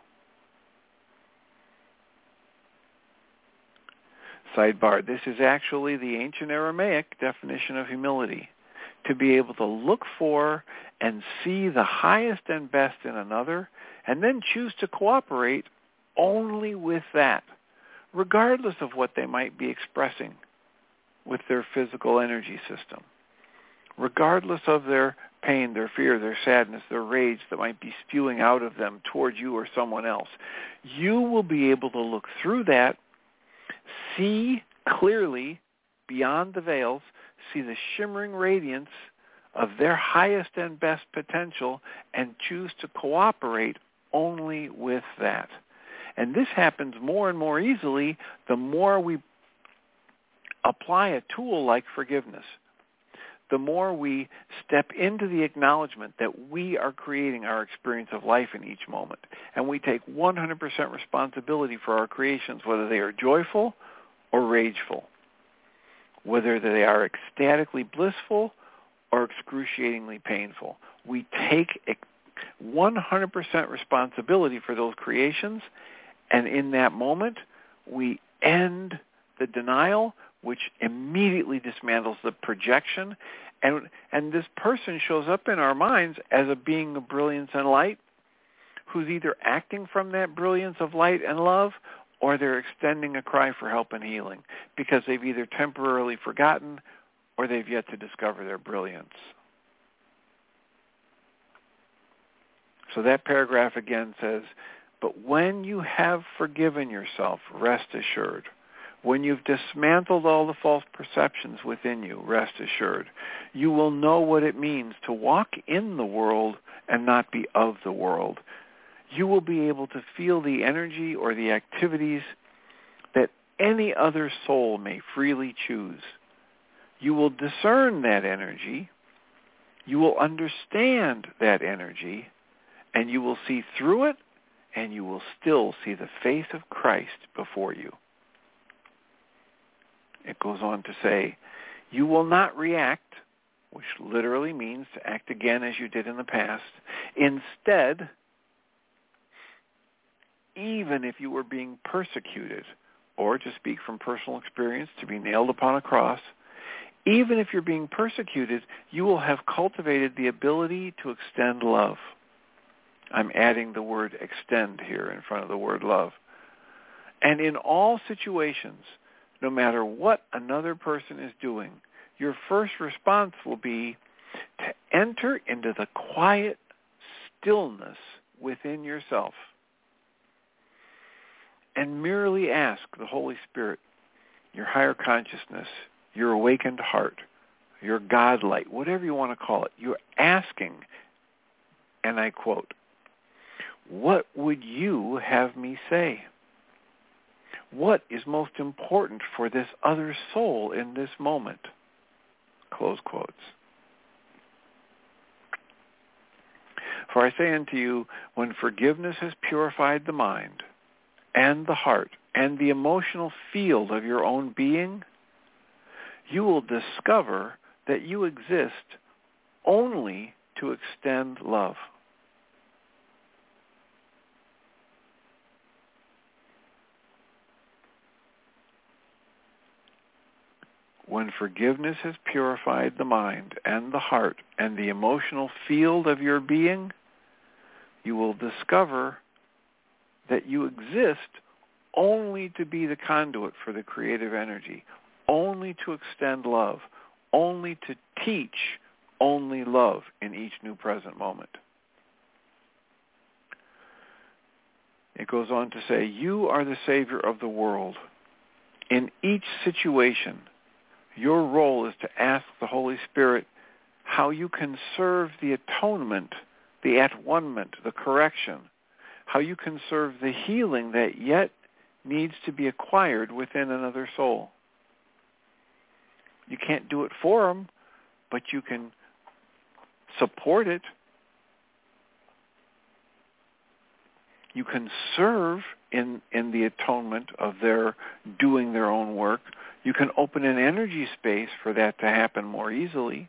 Speaker 3: Sidebar, this is actually the ancient Aramaic definition of humility, to be able to look for and see the highest and best in another, and then choose to cooperate only with that, regardless of what they might be expressing with their physical energy system, regardless of their pain, their fear, their sadness, their rage that might be spewing out of them toward you or someone else. You will be able to look through that, see clearly beyond the veils, see the shimmering radiance of their highest and best potential, and choose to cooperate only with that. And this happens more and more easily the more we apply a tool like forgiveness. The more we step into the acknowledgement that we are creating our experience of life in each moment, and we take 100% responsibility for our creations, whether they are joyful or rageful, whether they are ecstatically blissful or excruciatingly painful. We take 100% responsibility for those creations, and in that moment, we end the denial, which immediately dismantles the projection, and this person shows up in our minds as a being of brilliance and light, who's either acting from that brilliance of light and love, or they're extending a cry for help and healing, because they've either temporarily forgotten or they've yet to discover their brilliance. So that paragraph again says, but when you have forgiven yourself, rest assured. When you've dismantled all the false perceptions within you, rest assured, you will know what it means to walk in the world and not be of the world. You will be able to feel the energy or the activities that any other soul may freely choose. You will discern that energy. You will understand that energy, and you will see through it and you will still see the face of Christ before you. It goes on to say, you will not react, which literally means to act again as you did in the past. Instead, even if you were being persecuted, or to speak from personal experience, to be nailed upon a cross, even if you're being persecuted, you will have cultivated the ability to extend love. I'm adding the word extend here in front of the word love. And in all situations, no matter what another person is doing, your first response will be to enter into the quiet stillness within yourself and merely ask the Holy Spirit, your higher consciousness, your awakened heart, your God light, whatever you want to call it. You're asking, and I quote, what would you have me say? What is most important for this other soul in this moment? Close quotes. For I say unto you, when forgiveness has purified the mind and the heart and the emotional field of your own being, you will discover that you exist only to extend love. When forgiveness has purified the mind and the heart and the emotional field of your being, you will discover that you exist only to be the conduit for the creative energy, only to extend love, only to teach only love in each new present moment. It goes on to say, you are the Savior of the world. In each situation, your role is to ask the Holy Spirit how you can serve the atonement, the at-one-ment, the correction, how you can serve the healing that yet needs to be acquired within another soul. You can't do it for them, but you can support it. You can serve in the atonement of their doing their own work. You can open an energy space for that to happen more easily.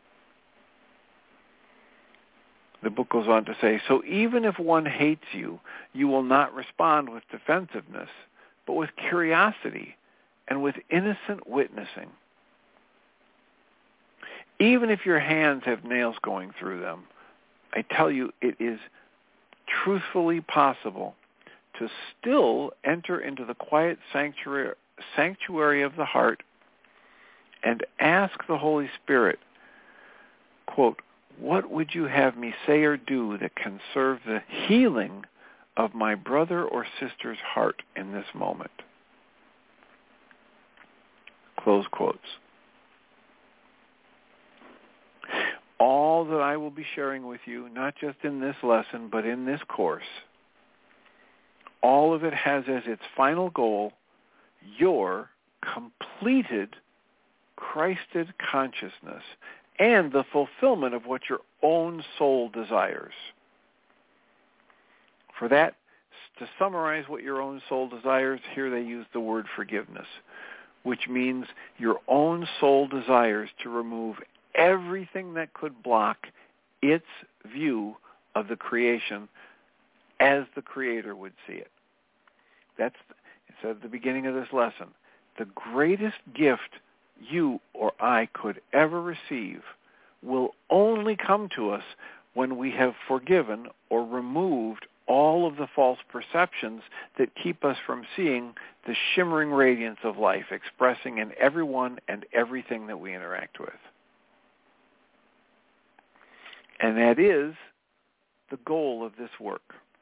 Speaker 3: The book goes on to say, so even if one hates you, you will not respond with defensiveness, but with curiosity and with innocent witnessing. Even if your hands have nails going through them, I tell you, it is truthfully possible to still enter into the quiet sanctuary of the heart and ask the Holy Spirit, quote, what would you have me say or do that can serve the healing of my brother or sister's heart in this moment? Close quotes. All that I will be sharing with you, not just in this lesson, but in this course, all of it has as its final goal your completed Christed consciousness and the fulfillment of what your own soul desires. For that, to summarize what your own soul desires, here they use the word forgiveness, which means your own soul desires to remove everything that could block its view of the creation as the Creator would see it. It said at the beginning of this lesson, the greatest gift you or I could ever receive will only come to us when we have forgiven or removed all of the false perceptions that keep us from seeing the shimmering radiance of life expressing in everyone and everything that we interact with. And that is the goal of this work,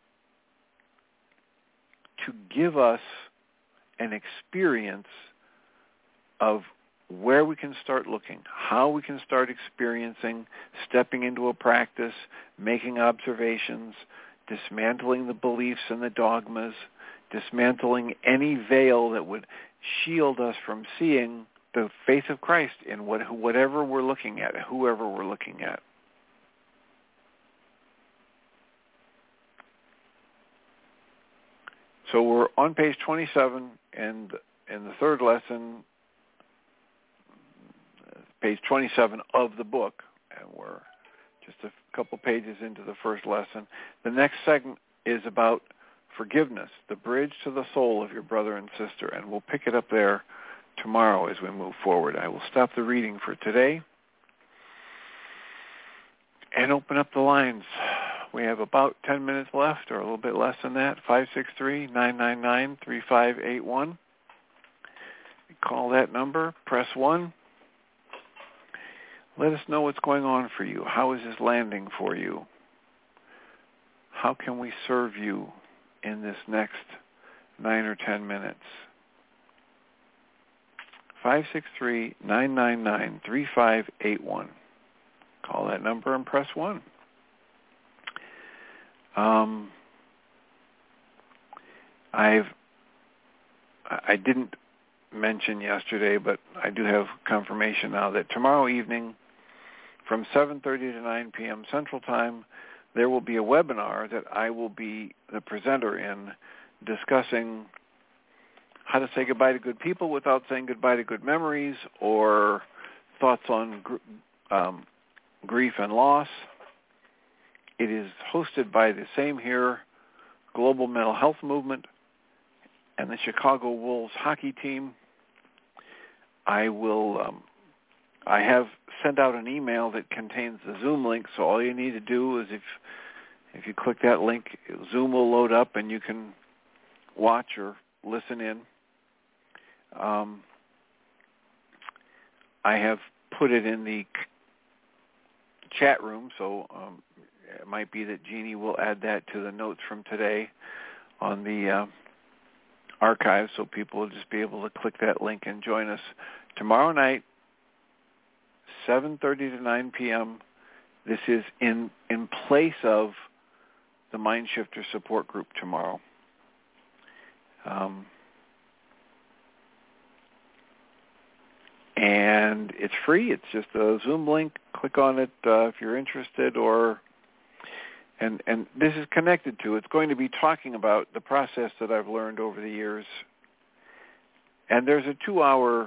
Speaker 3: to give us an experience of where we can start looking, how we can start experiencing, stepping into a practice, making observations, dismantling the beliefs and the dogmas, dismantling any veil that would shield us from seeing the face of Christ in whatever we're looking at, whoever we're looking at. So we're on page 27, and in the third lesson, page 27 of the book, and we're just a couple pages into the first lesson. The next segment is about forgiveness, the bridge to the soul of your brother and sister, and we'll pick it up there tomorrow as we move forward. I will stop the reading for today and open up the lines. We have about 10 minutes left, or a little bit less than that. 563-999-3581. Call that number, press 1. Let us know what's going on for you. How is this landing for you? How can we serve you in this next 9 or 10 minutes? 563-999-3581. Call that number and press 1. I didn't mention yesterday, but I do have confirmation now that tomorrow evening from 7:30 to 9 p.m. Central Time, there will be a webinar that I will be the presenter in, discussing how to say goodbye to good people without saying goodbye to good memories, or thoughts on grief and loss. It is hosted by the Same Here Global Mental Health Movement and the Chicago Wolves hockey team. I have sent out an email that contains the Zoom link, so all you need to do is if you click that link, Zoom will load up and you can watch or listen in. I have put it in the chat room, so it might be that Jeannie will add that to the notes from today on the archive, so people will just be able to click that link and join us tomorrow night, 7:30 to 9 p.m. This is in place of the Mindshifter support group tomorrow. And it's free. It's just a Zoom link. Click on it if you're interested, and this is connected to. It's going to be talking about the process that I've learned over the years. And there's a 2-hour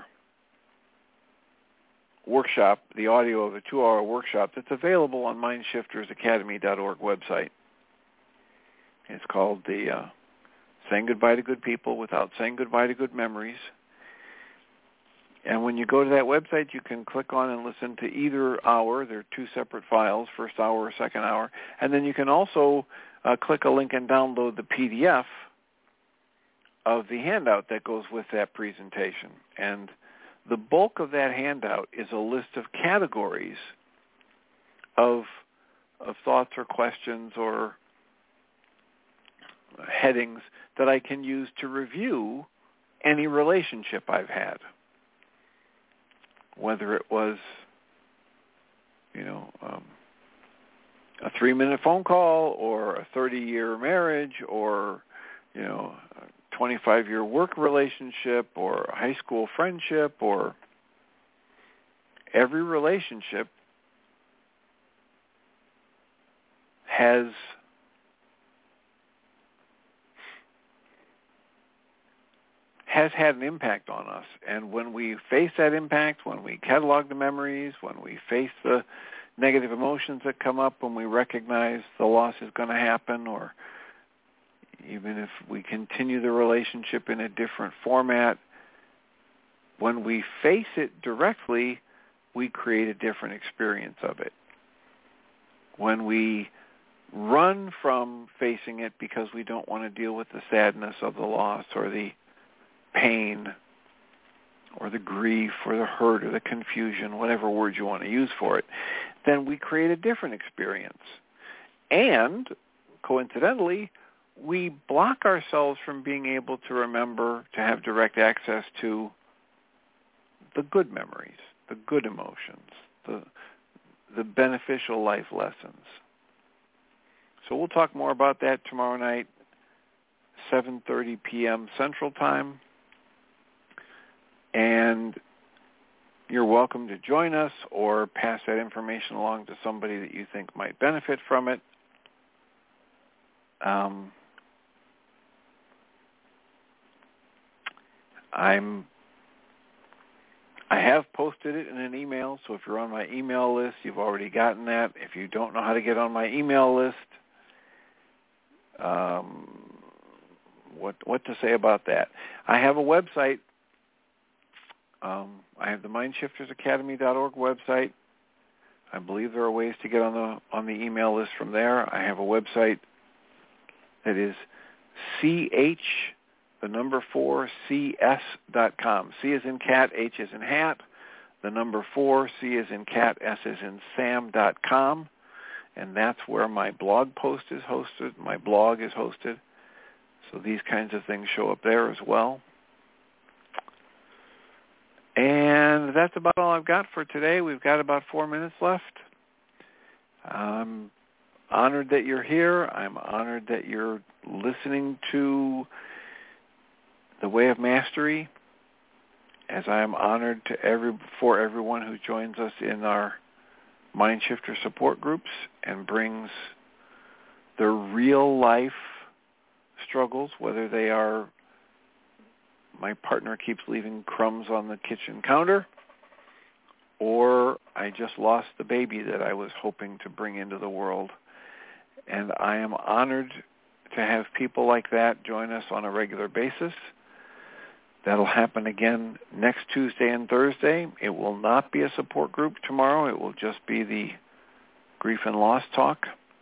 Speaker 3: workshop, the audio of a 2-hour workshop that's available on mindshiftersacademy.org website. It's called the Saying Goodbye to Good People Without Saying Goodbye to Good Memories. And when you go to that website, you can click on and listen to either hour. There are 2 separate files, first hour or second hour. And then you can also click a link and download the PDF of the handout that goes with that presentation. And the bulk of that handout is a list of categories of thoughts or questions or headings that I can use to review any relationship I've had. Whether it was, a 3-minute phone call, or a 30-year marriage, or, a 25-year work relationship, or a high school friendship, or every relationship has had an impact on us. And when we face that impact, when we catalog the memories, when we face the negative emotions that come up, when we recognize the loss is going to happen, or even if we continue the relationship in a different format, when we face it directly, we create a different experience of it. When we run from facing it because we don't want to deal with the sadness of the loss, or the pain, or the grief, or the hurt, or the confusion, whatever words you want to use for it, then we create a different experience. And, coincidentally, we block ourselves from being able to remember, to have direct access to the good memories, the good emotions, the beneficial life lessons. So we'll talk more about that tomorrow night, 7:30 p.m. Central Time. And you're welcome to join us or pass that information along to somebody that you think might benefit from it. I have posted it in an email, so if you're on my email list, you've already gotten that. If you don't know how to get on my email list, what to say about that? I have a website. I have the MindShiftersAcademy.org website. I believe there are ways to get on the email list from there. I have a website that is CH4CS.com. C as in cat, H as in hat, 4, C as in cat, S as in Sam.com. And that's where my blog post is hosted. My blog is hosted. So these kinds of things show up there as well. And that's about all I've got for today. We've got about 4 minutes left. I'm honored that you're here. I'm honored that you're listening to The Way of Mastery, as I am honored for everyone who joins us in our Mind Shifter support groups and brings their real life struggles, whether they are my partner keeps leaving crumbs on the kitchen counter, or I just lost the baby that I was hoping to bring into the world. And I am honored to have people like that join us on a regular basis. That'll happen again next Tuesday and Thursday. It will not be a support group tomorrow. It will just be the grief and loss talk.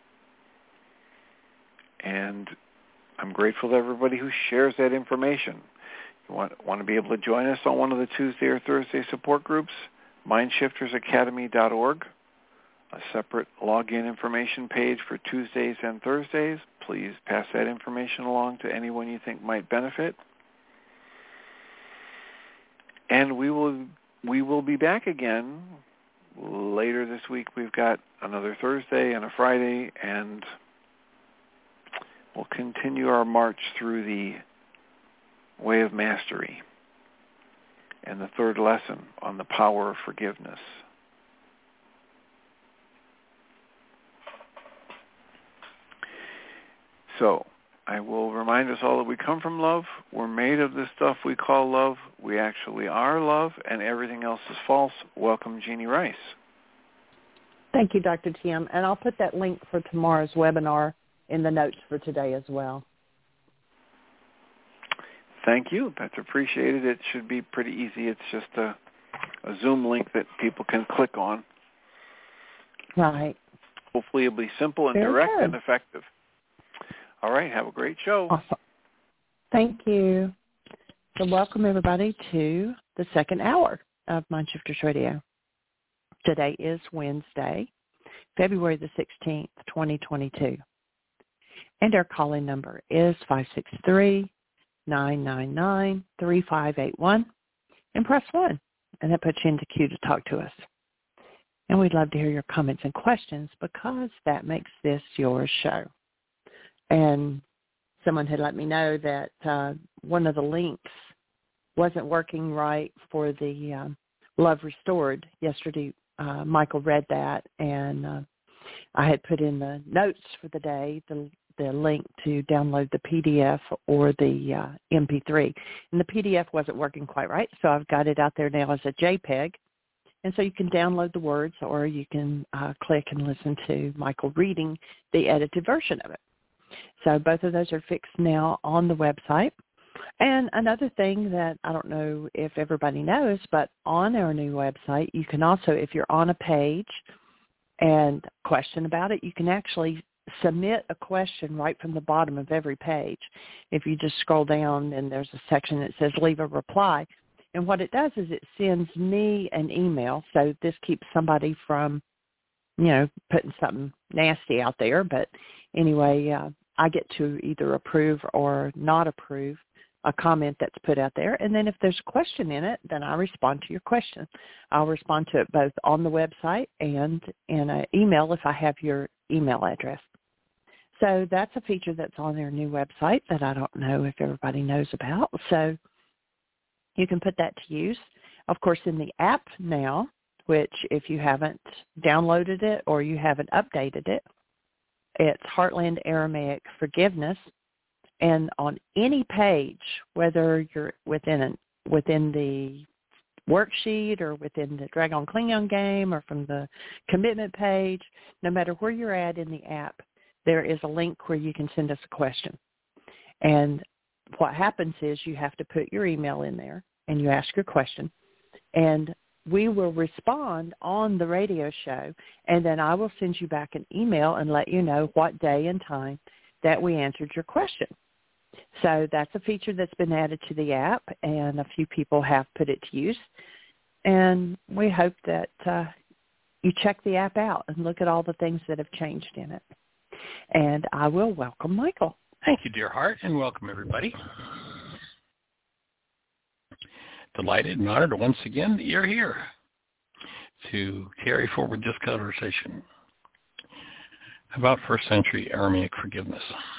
Speaker 3: And I'm grateful to everybody who shares that information. You want to be able to join us on one of the Tuesday or Thursday support groups, MindShiftersAcademy.org, a separate login information page for Tuesdays and Thursdays. Please pass that information along to anyone you think might benefit. And we will be back again later this week. We've got another Thursday and a Friday, and we'll continue our march through the Way of Mastery and the third lesson on the power of forgiveness. So, I will remind us all that we come from love. We're made of the stuff we call love. We actually are love, and everything else is false. Welcome, Jeanie Ryce.
Speaker 2: Thank you, Dr. Tim. And I'll put that link for tomorrow's webinar in the notes for today as well.
Speaker 3: Thank you. That's appreciated. It should be pretty easy. It's just a Zoom link that people can click on.
Speaker 2: Right.
Speaker 3: Hopefully it'll be simple and
Speaker 2: Very
Speaker 3: direct
Speaker 2: good.
Speaker 3: and effective. All right. Have a great show.
Speaker 2: Awesome. Thank you. So welcome, everybody, to the second hour of Mind Shifters Radio. Today is Wednesday, February the 16th, 2022. And our call-in number is 563-999-3581. And press 1, and that puts you into queue to talk to us. And we'd love to hear your comments and questions because that makes this your show. And someone had let me know that one of the links wasn't working right for the Love Restored. Yesterday, Michael read that, and I had put in the notes for the day the link to download the PDF or the MP3. And the PDF wasn't working quite right, so I've got it out there now as a JPEG. And so you can download the words, or you can click and listen to Michael reading the edited version of it. So both of those are fixed now on the website. And another thing that I don't know if everybody knows, but on our new website, you can also, if you're on a page and question about it, you can actually submit a question right from the bottom of every page. If you just scroll down and there's a section that says leave a reply. And what it does is it sends me an email. So this keeps somebody from, putting something nasty out there. But anyway, I get to either approve or not approve a comment that's put out there. And then if there's a question in it, then I respond to your question. I'll respond to it both on the website and in an email if I have your email address. So that's a feature that's on their new website that I don't know if everybody knows about. So you can put that to use. Of course, in the app now, which if you haven't downloaded it or you haven't updated it, it's Heartland Aramaic Forgiveness. And on any page, whether you're within an within the worksheet or within the Dragon Klingon game or from the commitment page, no matter where you're at in the app, there is a link where you can send us a question. And what happens is you have to put your email in there and you ask your question, and we will respond on the radio show, and then I will send you back an email and let you know what day and time that we answered your question. So that's a feature that's been added to the app, and a few people have put it to use. And we hope that you check the app out and look at all the things that have changed in it. And I will welcome Michael.
Speaker 1: Thank you, dear heart, and welcome, everybody. Delighted and honored once again that you're here to carry forward this conversation about first century Aramaic forgiveness.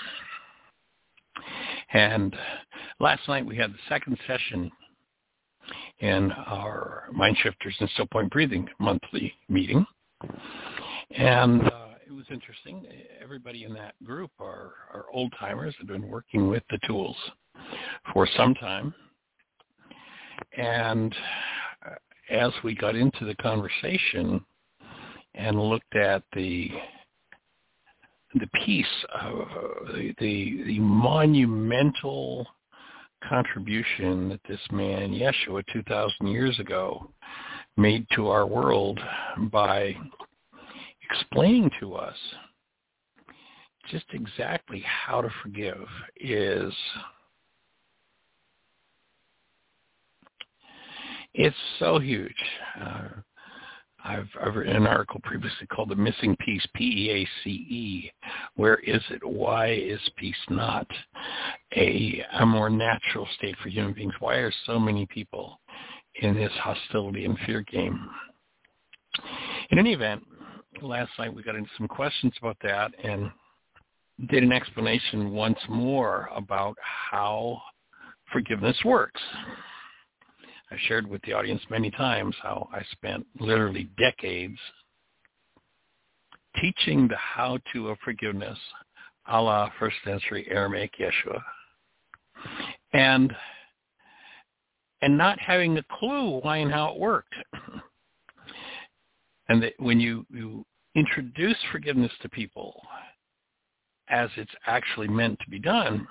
Speaker 1: And last night we had the second session in our Mind Shifters and Still Point Breathing monthly meeting. And it was interesting. Everybody in that group are old-timers that have been working with the tools for some time. And as we got into the conversation and looked at the piece of the monumental contribution that this man, Yeshua, 2,000 years ago made to our world by explaining to us just exactly how to forgive it's so huge. I've written an article previously called The Missing Piece, P-E-A-C-E. Where is it? Why is peace not a more natural state for human beings? Why are so many people in this hostility and fear game? In any event, last night we got into some questions about that and did an explanation once more about how forgiveness works. I've shared with the audience many times how I spent literally decades teaching the how-to of forgiveness a la first century Aramaic Yeshua, and not having a clue why and how it worked. And that when you introduce forgiveness to people as it's actually meant to be done,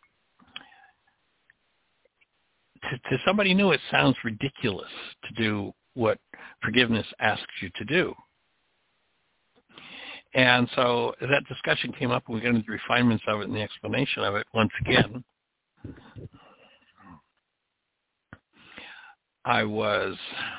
Speaker 1: to somebody new, it sounds ridiculous to do what forgiveness asks you to do. And so that discussion came up, and we got into the refinements of it and the explanation of it once again. I was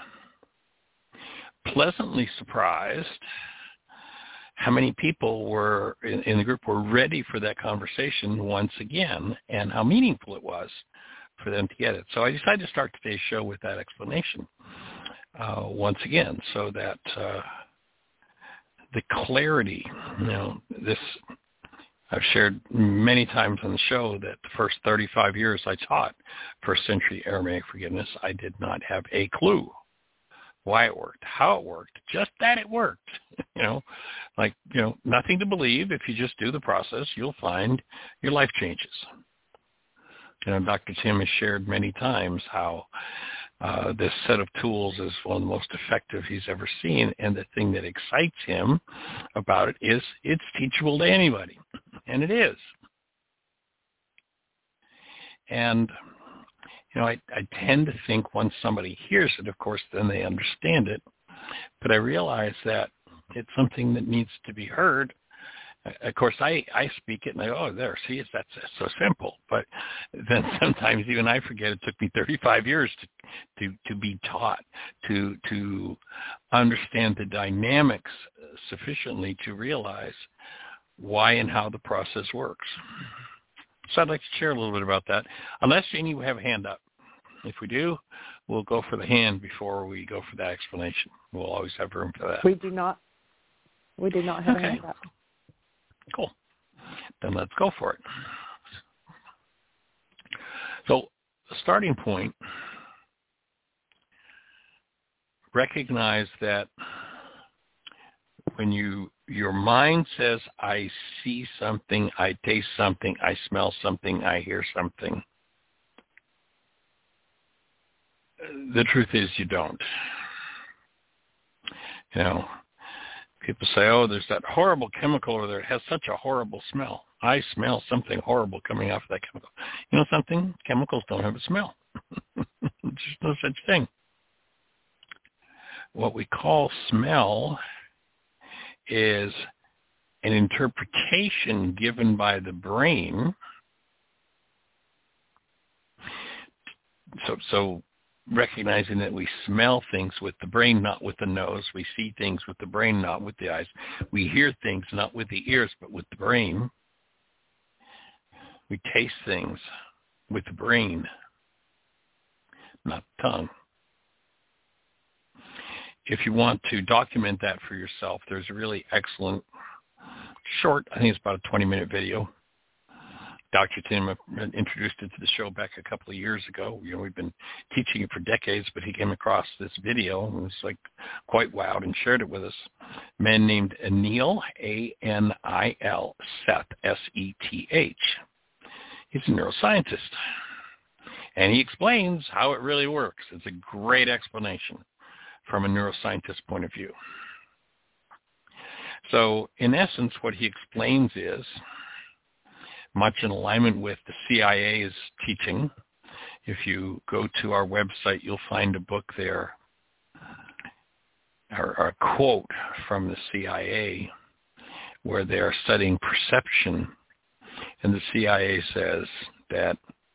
Speaker 1: pleasantly surprised how many people were in the group were ready for that conversation once again, and how meaningful it was for them to get it. So I decided to start today's show with that explanation once again, so that the clarity, this I've shared many times on the show that the first 35 years I taught first century Aramaic forgiveness, I did not have a clue why it worked, how it worked, just that it worked. Nothing to believe. If you just do the process, you'll find your life changes. Dr. Tim has shared many times how this set of tools is one of the most effective he's ever seen, and the thing that excites him about it is it's teachable to anybody, and it is. And, I tend to think once somebody hears it, of course, then they understand it, but I realize that it's something that needs to be heard. Of course, I speak it, and I go, oh, there, see, that's so simple. But then sometimes even I forget it took me 35 years to be taught, to understand the dynamics sufficiently to realize why and how the process works. So I'd like to share a little bit about that. Unless, Jeannie, we have a hand up. If we do, we'll go for the hand before we go for that explanation. We'll always have room for that.
Speaker 2: We do not have a hand up.
Speaker 1: Cool. Then let's go for it. So, starting point, recognize that when your mind says, I see something, I taste something, I smell something, I hear something, the truth is you don't. You know, people say, oh, there's that horrible chemical over there. It has such a horrible smell. I smell something horrible coming off of that chemical. You know something? Chemicals don't have a smell. There's no such thing. What we call smell is an interpretation given by the brain. So recognizing that we smell things with the brain, not with the nose. We see things with the brain, not with the eyes. We hear things not with the ears, but with the brain. We taste things with the brain, not the tongue. If you want to document that for yourself, there's a really excellent short, I think it's about a 20-minute video. Dr. Tim introduced it to the show back a couple of years ago. You know, we've been teaching it for decades, but he came across this video and was like quite wowed and shared it with us. A man named Anil, A-N-I-L, Seth, S-E-T-H. He's a neuroscientist. And he explains how it really works. It's a great explanation from a neuroscientist point of view. So in essence, what he explains is, much in alignment with the CIA's teaching, if you go to our website, you'll find a book there, or a quote from the CIA, where they're studying perception. And the CIA says that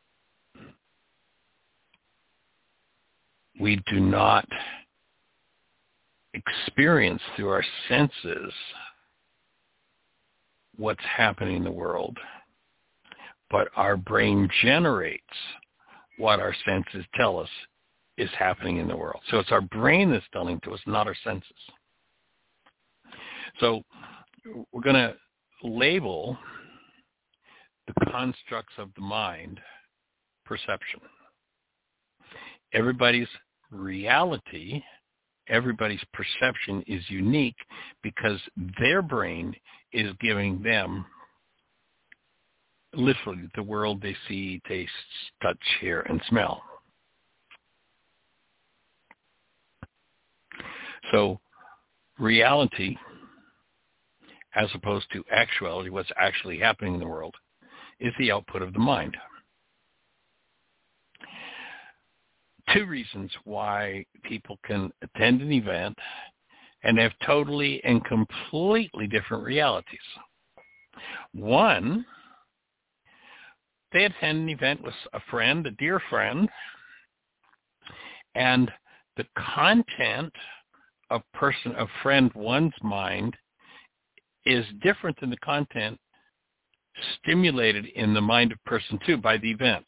Speaker 1: we do not experience through our senses what's happening in the world, but our brain generates what our senses tell us is happening in the world. So it's our brain that's telling to us, not our senses. So we're going to label the constructs of the mind perception. Everybody's reality, everybody's perception is unique because their brain is giving them literally the world they see, taste, touch, hear, and smell. So reality, as opposed to actuality, what's actually happening in the world, is the output of the mind. Two reasons why people can attend an event and have totally and completely different realities. One, they attend an event with a friend, a dear friend, and the content of friend one's mind is different than the content stimulated in the mind of person two by the event.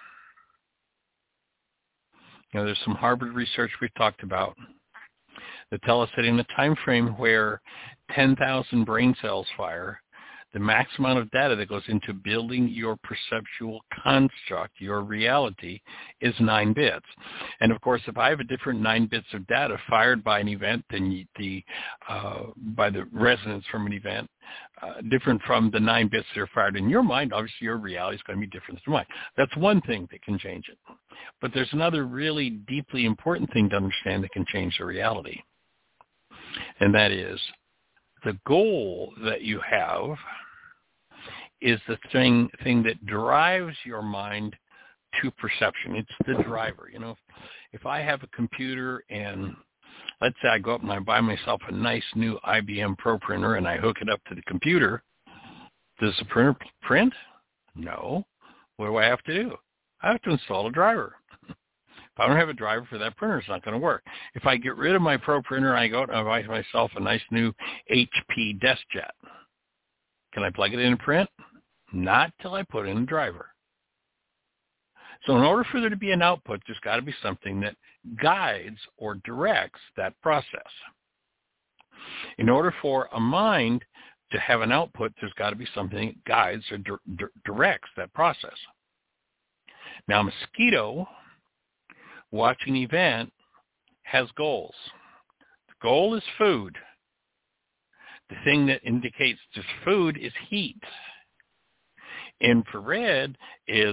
Speaker 1: You know, there's some Harvard research we've talked about that tell us that in a time frame where 10,000 brain cells fire, the max amount of data that goes into building your perceptual construct, your reality, is 9 bits. And of course, if I have a different 9 bits of data fired by an event than by the resonance from an event, different from the 9 bits that are fired in your mind, obviously your reality is going to be different than mine. That's one thing that can change it. But there's another really deeply important thing to understand that can change the reality. And that is the goal that you have is the thing that drives your mind to perception. It's the driver. You know, if I have a computer and let's say I go up and I buy myself a nice new IBM Pro printer and I hook it up to the computer, does the printer print? No. What do I have to do? I have to install a driver. If I don't have a driver for that printer, it's not going to work. If I get rid of my Pro printer, I go out and I buy myself a nice new HP DeskJet. Can I plug it in and print? Not till I put in a driver. So in order for there to be an output, there's got to be something that guides or directs that process. In order for a mind to have an output, there's got to be something that guides or directs that process. Now, a mosquito watching an event has goals. The goal is food. The thing that indicates there's food is heat. Infrared is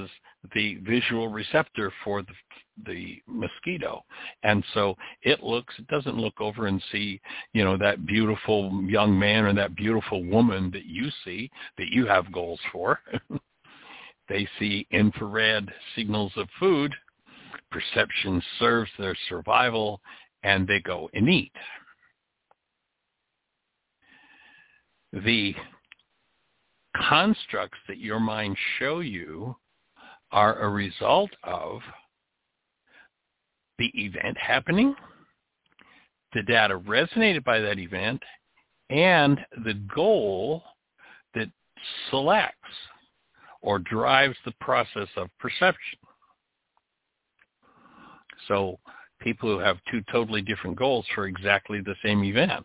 Speaker 1: the visual receptor for the mosquito. And so it doesn't look over and see, that beautiful young man or that beautiful woman that you see, that you have goals for. They see infrared signals of food. Perception serves their survival, and they go and eat. The constructs that your mind show you are a result of the event happening, the data resonated by that event, and the goal that selects or drives the process of perception. So people who have two totally different goals for exactly the same event.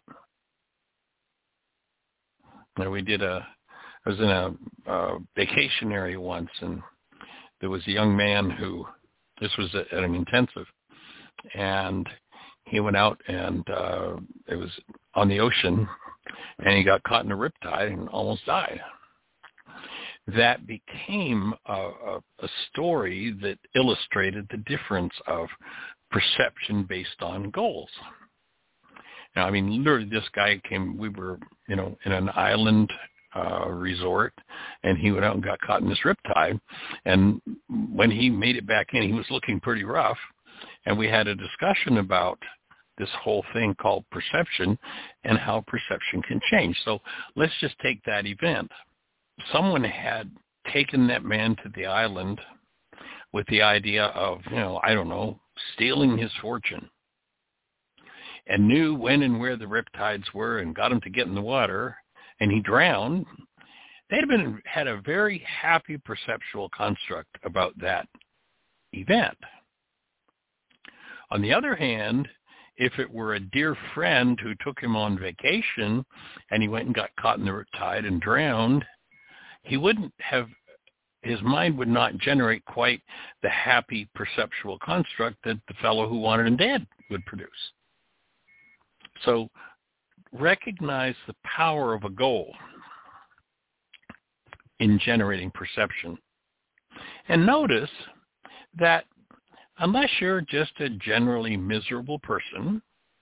Speaker 1: I was in a vacation area once, and there was a young man this was at an intensive, and he went out and it was on the ocean, and he got caught in a riptide and almost died. That became a story that illustrated the difference of perception based on goals. Now, literally this guy we were, in an island resort, and he went out and got caught in this riptide. And when he made it back in, he was looking pretty rough. And we had a discussion about this whole thing called perception and how perception can change. So let's just take that event. Someone had taken that man to the island with the idea of, stealing his fortune, and knew when and where the riptides were and got him to get in the water, and he drowned. They'd had a very happy perceptual construct about that event. On the other hand, if it were a dear friend who took him on vacation and he went and got caught in the riptide and drowned, his mind would not generate quite the happy perceptual construct that the fellow who wanted him dead would produce. So recognize the power of a goal in generating perception. And notice that unless you're just a generally miserable person,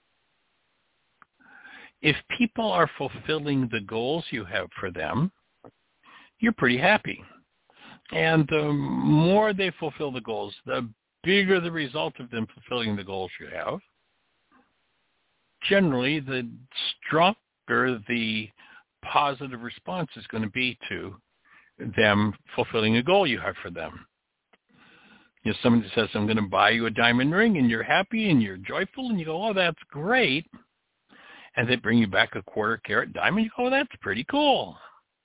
Speaker 1: if people are fulfilling the goals you have for them, you're pretty happy. And the more they fulfill the goals, the bigger the result of them fulfilling the goals you have. Generally, the stronger the positive response is going to be to them fulfilling a goal you have for them. If somebody says, I'm going to buy you a diamond ring, and you're happy and you're joyful, and you go, oh, that's great. And they bring you back a 1/4 carat diamond, you go, oh, that's pretty cool.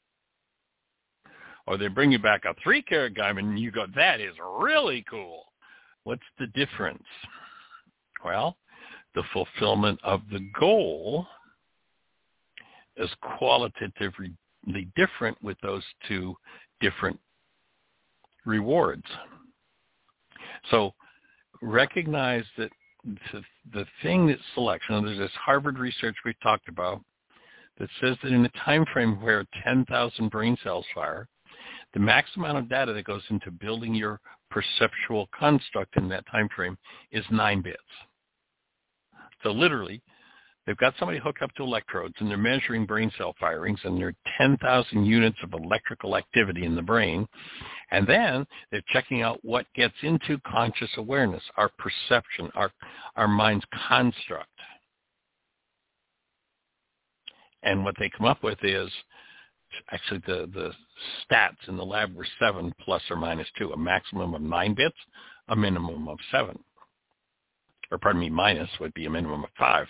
Speaker 1: Or they bring you back a 3 carat diamond, and you go, that is really cool. What's the difference? Well, the fulfillment of the goal is qualitatively different with those two different rewards. So recognize that the thing that selects, there's this Harvard research we've talked about that says that in a time frame where 10,000 brain cells fire, the max amount of data that goes into building your perceptual construct in that time frame is 9 bits. So literally, they've got somebody hooked up to electrodes, and they're measuring brain cell firings, and there are 10,000 units of electrical activity in the brain. And then they're checking out what gets into conscious awareness, our perception, our mind's construct. And what they come up with is, actually the stats in the lab were 7 plus or minus 2, a maximum of 9 bits, a minimum of 7. Or pardon me, minus would be a minimum of 5.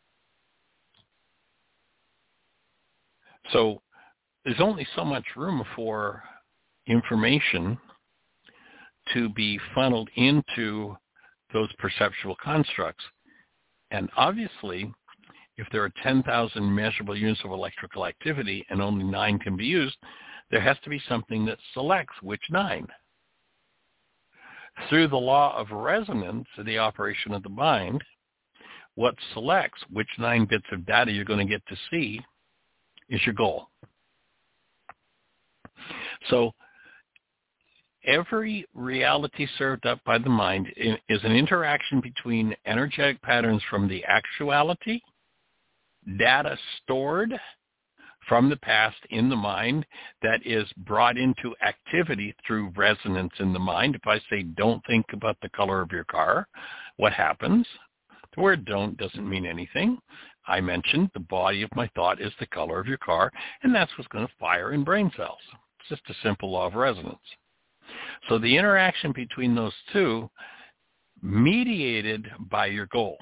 Speaker 1: So there's only so much room for information to be funneled into those perceptual constructs. And obviously, if there are 10,000 measurable units of electrical activity and only 9 can be used, there has to be something that selects which 9. Through the law of resonance, the operation of the mind, what selects which 9 bits of data you're going to get to see is your goal. So Every reality served up by the mind is an interaction between energetic patterns from the actuality, data stored from the past in the mind that is brought into activity through resonance in the mind. If I say, don't think about the color of your car, what happens? The word don't doesn't mean anything. I mentioned the body of my thought is the color of your car, and that's what's going to fire in brain cells. It's just a simple law of resonance. So the interaction between those two, mediated by your goal.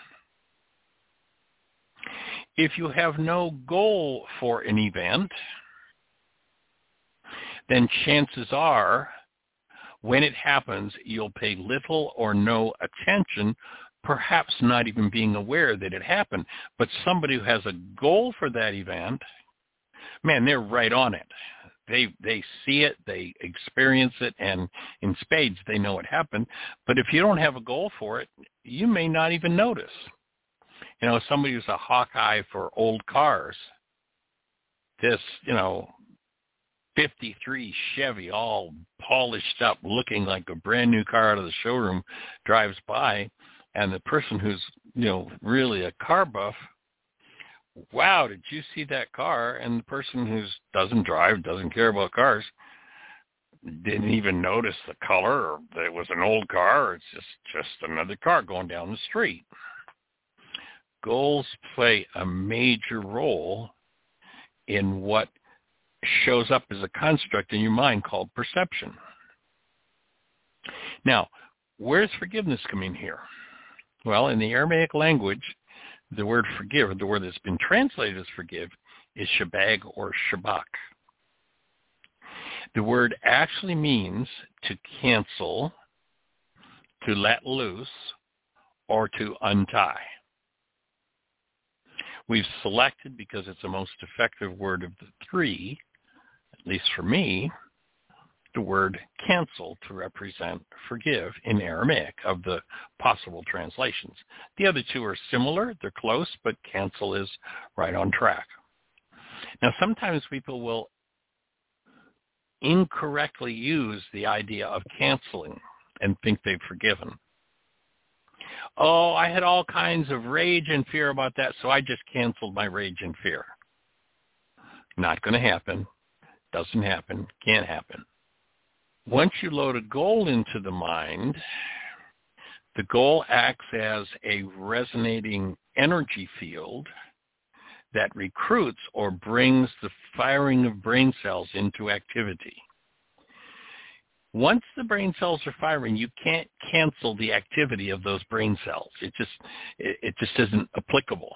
Speaker 1: If you have no goal for an event, then chances are when it happens, you'll pay little or no attention, perhaps not even being aware that it happened. But somebody who has a goal for that event, man, they're right on it. They see it, they experience it, and in spades, they know it happened. But if you don't have a goal for it, you may not even notice. You know, somebody who's a hawkeye for old cars, this, 53 Chevy, all polished up, looking like a brand new car out of the showroom, drives by, and the person who's, really a car buff, wow, did you see that car? And the person who doesn't drive, doesn't care about cars, didn't even notice the color, or that it was an old car, or it's just another car going down the street. Goals play a major role in what shows up as a construct in your mind called perception. Now, where's forgiveness coming here? Well, in the Aramaic language, the word forgive, or the word that's been translated as forgive, is shabag or shabak. The word actually means to cancel, to let loose, or to untie. We've selected, because it's the most effective word of the three, at least for me, the word cancel to represent forgive in Aramaic of the possible translations. The other two are similar, they're close, but cancel is right on track. Now, sometimes people will incorrectly use the idea of canceling and think they've forgiven. Oh, I had all kinds of rage and fear about that, so I just canceled my rage and fear. Not going to happen. Doesn't happen. Can't happen. Once you load a goal into the mind, the goal acts as a resonating energy field that recruits or brings the firing of brain cells into activity. Once the brain cells are firing, you can't cancel the activity of those brain cells. It just isn't applicable.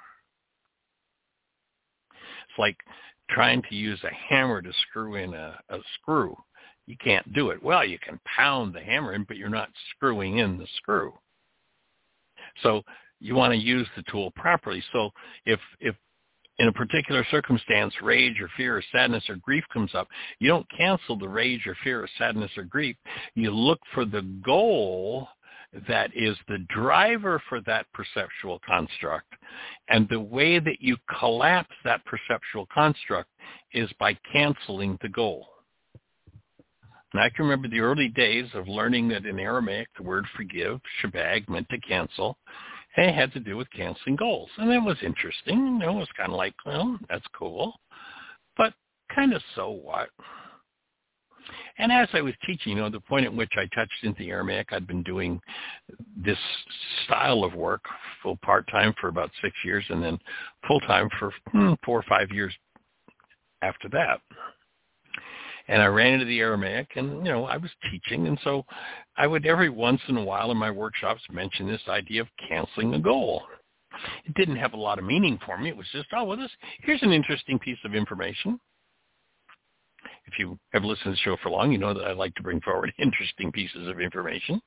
Speaker 1: It's like trying to use a hammer to screw in a screw. You can't do it. Well, you can pound the hammer in, but you're not screwing in the screw. So you want to use the tool properly. So if in a particular circumstance, rage or fear or sadness or grief comes up, you don't cancel the rage or fear or sadness or grief. You look for the goal that is the driver for that perceptual construct. And the way that you collapse that perceptual construct is by canceling the goal. And I can remember the early days of learning that in Aramaic, the word forgive, shabag, meant to cancel. And it had to do with canceling goals. And that was interesting. It was kind of like, well, that's cool. But kind of so what? And as I was teaching, the point at which I touched into the Aramaic, I'd been doing this style of work full part-time for about 6 years, and then full-time for 4 or 5 years after that. And I ran into the Aramaic, and, I was teaching, and so I would every once in a while in my workshops mention this idea of canceling a goal. It didn't have a lot of meaning for me. It was just, here's an interesting piece of information. If you have listened to the show for long, you know that I like to bring forward interesting pieces of information.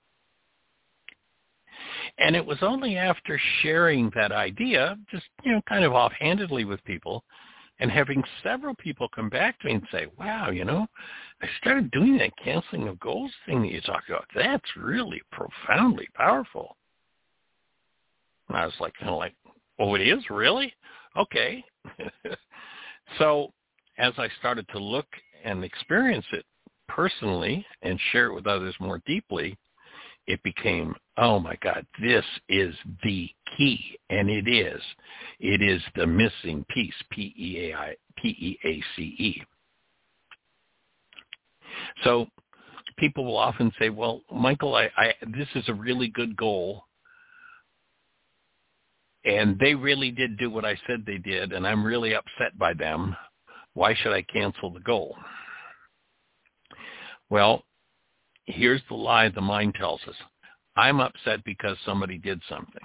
Speaker 1: And it was only after sharing that idea, just, kind of offhandedly with people, and having several people come back to me and say, wow, I started doing that canceling of goals thing that you talked about. That's really profoundly powerful. And I was oh, it is? Really? Okay. So as I started to look and experience it personally and share it with others more deeply, it became, oh my God, this is the key. And it is. It is the missing piece, P-E-A-C-E. So people will often say, well, Michael, this is a really good goal. And they really did do what I said they did, and I'm really upset by them. Why should I cancel the goal? Well, here's the lie the mind tells us. I'm upset because somebody did something.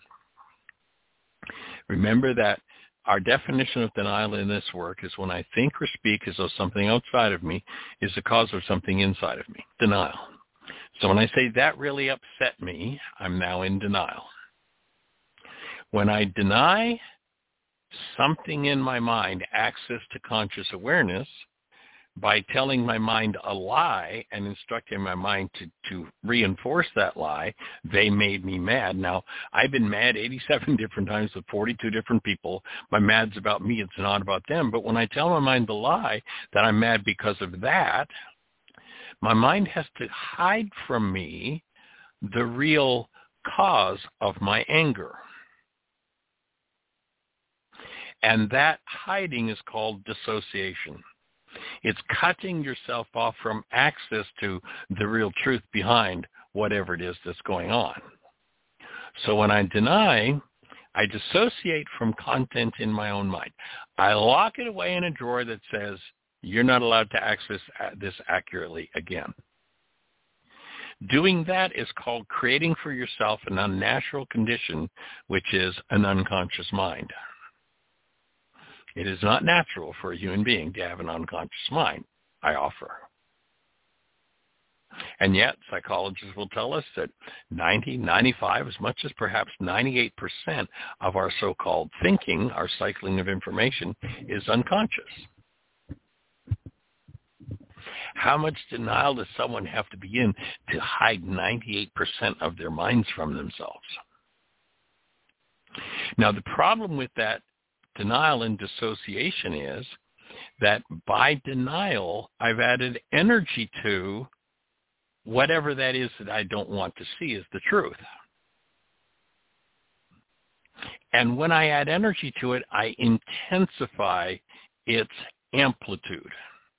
Speaker 1: Remember that our definition of denial in this work is when I think or speak as though something outside of me is the cause of something inside of me. Denial. So when I say that really upset me, I'm now in denial. When I deny something in my mind access to conscious awareness by telling my mind a lie and instructing my mind to reinforce that lie, they made me mad. Now, I've been mad 87 different times with 42 different people. My mad's about me. It's not about them. But when I tell my mind the lie that I'm mad because of that, my mind has to hide from me the real cause of my anger. And that hiding is called dissociation. It's cutting yourself off from access to the real truth behind whatever it is that's going on. So when I deny, I dissociate from content in my own mind. I lock it away in a drawer that says, you're not allowed to access this accurately again. Doing that is called creating for yourself an unnatural condition, which is an unconscious mind. It is not natural for a human being to have an unconscious mind, I offer. And yet, psychologists will tell us that 90, 95, as much as perhaps 98% of our so-called thinking, our cycling of information, is unconscious. How much denial does someone have to be in to hide 98% of their minds from themselves? Now, the problem with that denial and dissociation is that by denial, I've added energy to whatever that is that I don't want to see as the truth. And when I add energy to it, I intensify its amplitude.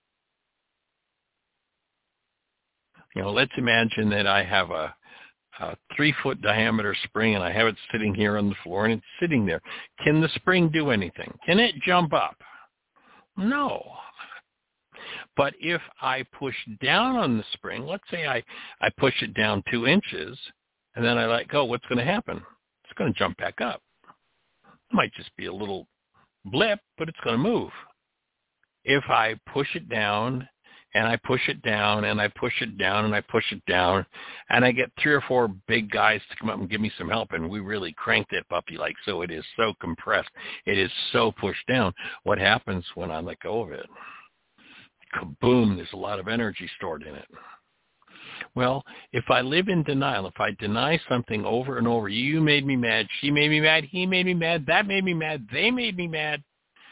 Speaker 1: Let's imagine that I have a 3-foot diameter spring and I have it sitting here on the floor and it's sitting there. Can the spring do anything? Can it jump up? No. But if I push down on the spring, let's say I push it down 2 inches and then I let go, what's going to happen? It's going to jump back up. It might just be a little blip, but it's going to move. If I push it down and I push it down, and I push it down, and I push it down, and I get 3 or 4 big guys to come up and give me some help, and we really crank that puppy like so. It is so compressed. It is so pushed down. What happens when I let go of it? Kaboom, there's a lot of energy stored in it. Well, if I live in denial, if I deny something over and over, you made me mad, she made me mad, he made me mad, that made me mad, they made me mad,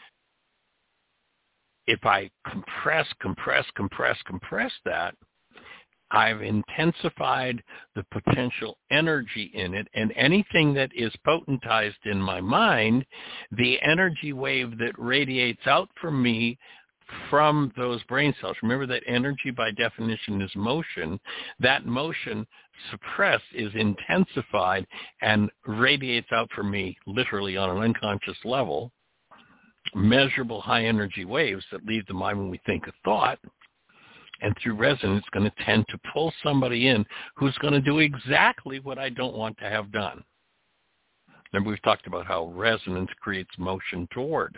Speaker 1: if I compress that, I've intensified the potential energy in it, and anything that is potentized in my mind, the energy wave that radiates out from me from those brain cells. Remember that energy by definition is motion. That motion suppressed is intensified and radiates out from me literally on an unconscious level. Measurable high energy waves that leave the mind when we think a thought, and through resonance going to tend to pull somebody in who's going to do exactly what I don't want to have done. Remember, we've talked about how resonance creates motion toward.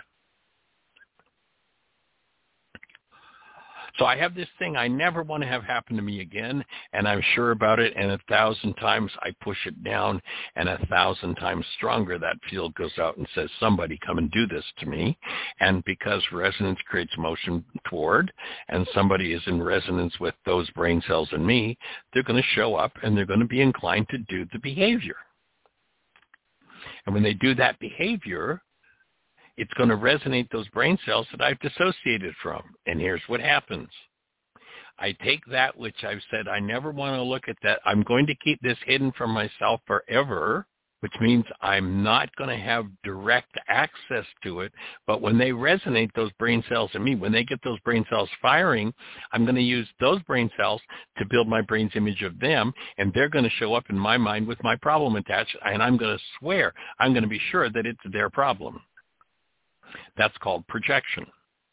Speaker 1: So I have this thing I never want to have happen to me again, and I'm sure about it, and 1,000 times I push it down, and 1,000 times stronger that field goes out and says, somebody come and do this to me. And because resonance creates motion toward, and somebody is in resonance with those brain cells in me, they're going to show up, and they're going to be inclined to do the behavior. And when they do that behavior, it's going to resonate those brain cells that I've dissociated from. And here's what happens. I take that which I've said I never want to look at that. I'm going to keep this hidden from myself forever, which means I'm not going to have direct access to it. But when they resonate, those brain cells in me, when they get those brain cells firing, I'm going to use those brain cells to build my brain's image of them, and they're going to show up in my mind with my problem attached, and I'm going to swear, I'm going to be sure that it's their problem. That's called projection.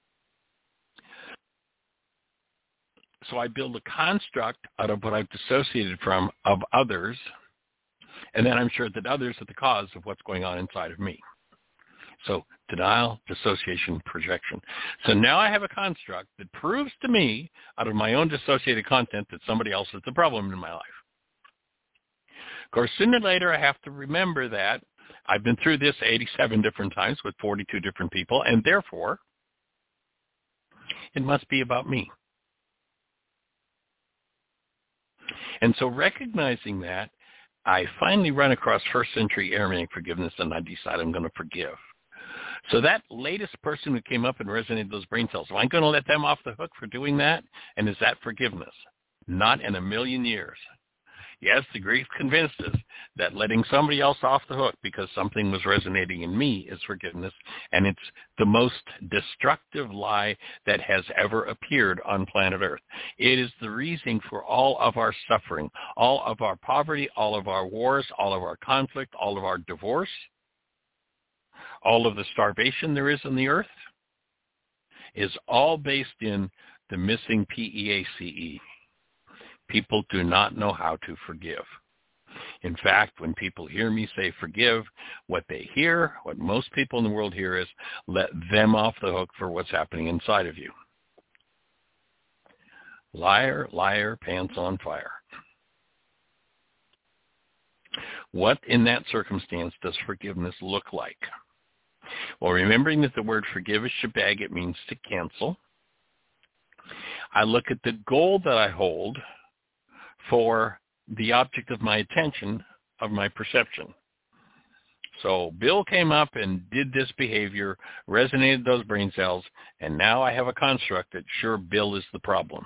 Speaker 1: So I build a construct out of what I've dissociated from of others, and then I'm sure that others are the cause of what's going on inside of me. So denial, dissociation, projection. So now I have a construct that proves to me out of my own dissociated content that somebody else is the problem in my life. Of course, sooner or later I have to remember that I've been through this 87 different times with 42 different people, and therefore it must be about me. And so recognizing that, I finally run across first century Aramaic forgiveness, and I decide I'm going to forgive. So that latest person who came up and resonated those brain cells, am I going to let them off the hook for doing that? And is that forgiveness? Not in a million years. Yes, the Greeks convinced us that letting somebody else off the hook because something was resonating in me is forgiveness, and it's the most destructive lie that has ever appeared on planet Earth. It is the reason for all of our suffering, all of our poverty, all of our wars, all of our conflict, all of our divorce, all of the starvation there is on the earth, is all based in the missing PEACE. People do not know how to forgive. In fact, when people hear me say forgive, what they hear, what most people in the world hear is let them off the hook for what's happening inside of you. Liar, liar, pants on fire. What in that circumstance does forgiveness look like? Well, remembering that the word forgive is shebag, it means to cancel. I look at the goal that I hold for the object of my attention, of my perception. So Bill came up and did this behavior, resonated those brain cells, and now I have a construct that sure Bill is the problem.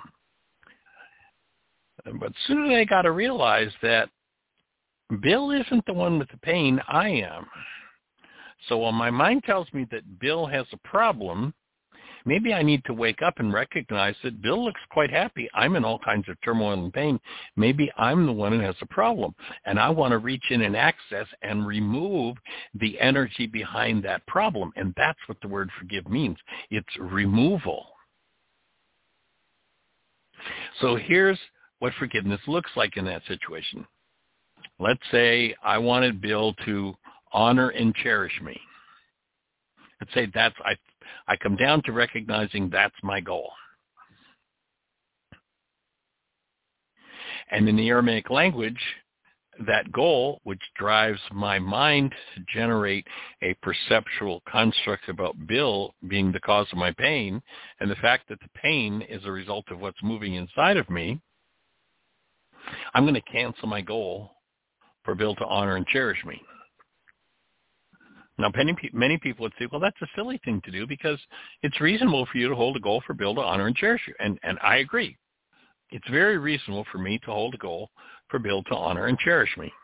Speaker 1: But soon I got to realize that Bill isn't the one with the pain, I am. So when my mind tells me that Bill has a problem, maybe I need to wake up and recognize that Bill looks quite happy. I'm in all kinds of turmoil and pain. Maybe I'm the one who has a problem, and I want to reach in and access and remove the energy behind that problem. And that's what the word forgive means. It's removal. So here's what forgiveness looks like in that situation. Let's say I wanted Bill to honor and cherish me. Let's say I come down to recognizing that's my goal. And in the Aramaic language, that goal, which drives my mind to generate a perceptual construct about Bill being the cause of my pain, and the fact that the pain is a result of what's moving inside of me, I'm going to cancel my goal for Bill to honor and cherish me. Now, many people would say, well, that's a silly thing to do because it's reasonable for you to hold a goal for Bill to honor and cherish you. And I agree. It's very reasonable for me to hold a goal for Bill to honor and cherish me.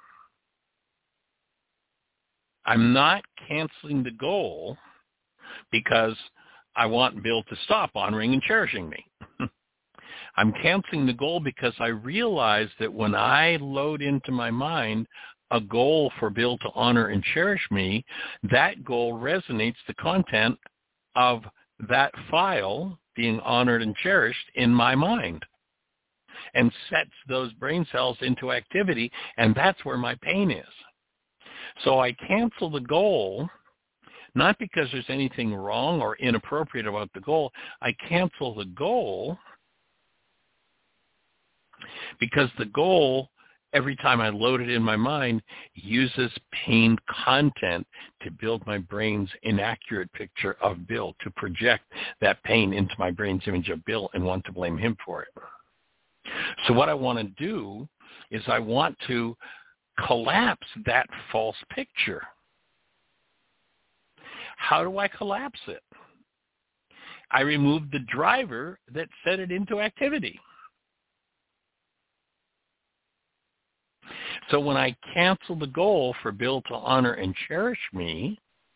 Speaker 1: I'm not canceling the goal because I want Bill to stop honoring and cherishing me. I'm canceling the goal because I realize that when I load into my mind a goal for Bill to honor and cherish me, that goal resonates the content of that file being honored and cherished in my mind and sets those brain cells into activity, and that's where my pain is. So I cancel the goal, not because there's anything wrong or inappropriate about the goal. I cancel the goal because the goal, every time I load it in my mind, uses pain content to build my brain's inaccurate picture of Bill, to project that pain into my brain's image of Bill and want to blame him for it. So what I want to do is I want to collapse that false picture. How do I collapse it? I remove the driver that set it into activity. So when I cancel the goal for Bill to honor and cherish me,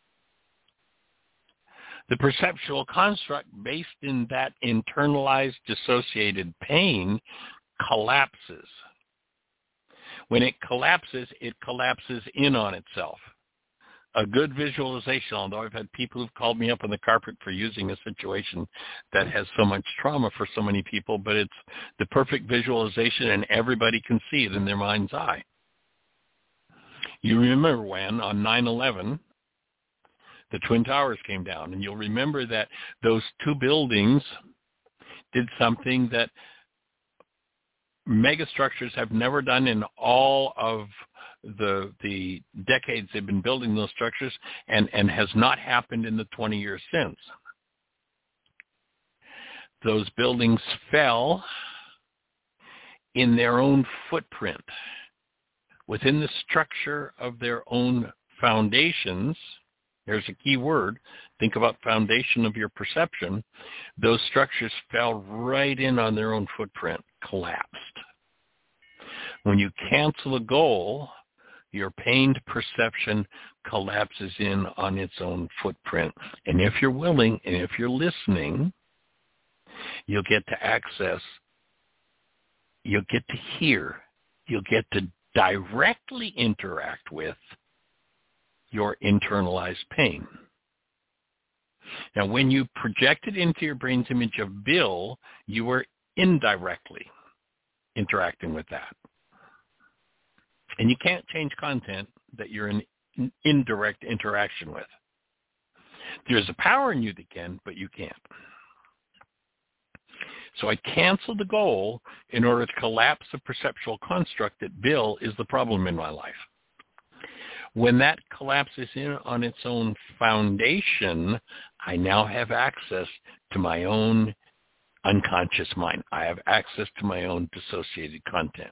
Speaker 1: the perceptual construct based in that internalized dissociated pain collapses. When it collapses in on itself. A good visualization, although I've had people who've called me up on the carpet for using a situation that has so much trauma for so many people, but it's the perfect visualization and everybody can see it in their mind's eye. You remember when, on 9/11, the Twin Towers came down, and you'll remember that those two buildings did something that megastructures have never done in all of the decades they've been building those structures, and has not happened in the 20 years since. Those buildings fell in their own footprint, within the structure of their own foundations. There's a key word. Think about foundation of your perception. Those structures fell right in on their own footprint, collapsed. When you cancel a goal, your pained perception collapses in on its own footprint. And if you're willing and if you're listening, you'll get to access, you'll get to hear, you'll get to directly interact with your internalized pain. Now, when you projected into your brain's image of Bill, you were indirectly interacting with that. And you can't change content that you're in indirect interaction with. There's a power in you that can, but you can't. So I canceled the goal in order to collapse the perceptual construct that Bill is the problem in my life. When that collapses in on its own foundation, I now have access to my own unconscious mind. I have access to my own dissociated content.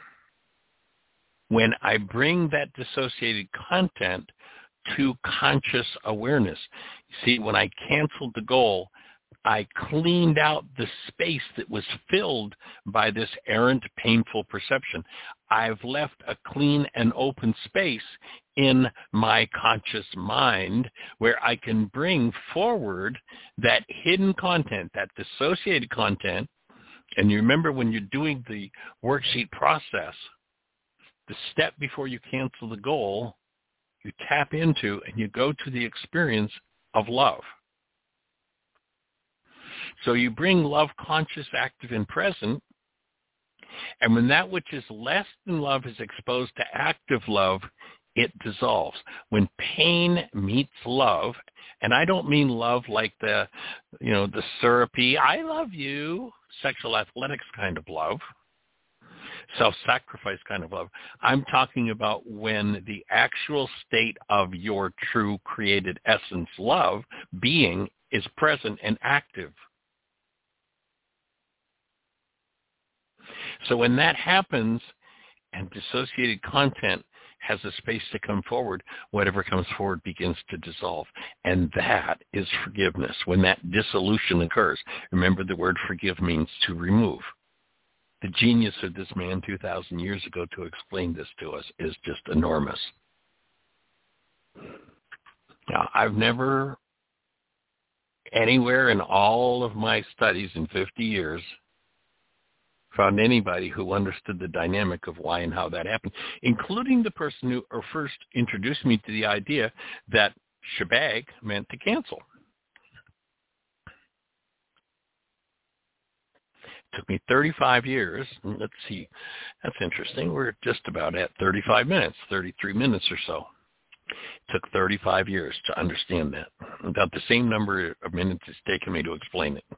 Speaker 1: When I bring that dissociated content to conscious awareness, see, when I canceled the goal, I cleaned out the space that was filled by this errant, painful perception. I've left a clean and open space in my conscious mind where I can bring forward that hidden content, that dissociated content. And you remember when you're doing the worksheet process, the step before you cancel the goal, you tap into and you go to the experience of love. So you bring love conscious, active, and present, and when that which is less than love is exposed to active love, it dissolves. When pain meets love, and I don't mean love like the syrupy, I love you, sexual athletics kind of love, self-sacrifice kind of love. I'm talking about when the actual state of your true created essence love, being, is present and active. So when that happens and dissociated content has a space to come forward, whatever comes forward begins to dissolve. And that is forgiveness. When that dissolution occurs, remember the word forgive means to remove. The genius of this man 2,000 years ago to explain this to us is just enormous. Now, I've never, anywhere in all of my studies in 50 years, found anybody who understood the dynamic of why and how that happened, including the person who first introduced me to the idea that shebag meant to cancel. It took me 35 years. Let's see. That's interesting. We're just about at 35 minutes, 33 minutes or so. It took 35 years to understand that. About the same number of minutes it's taken me to explain it.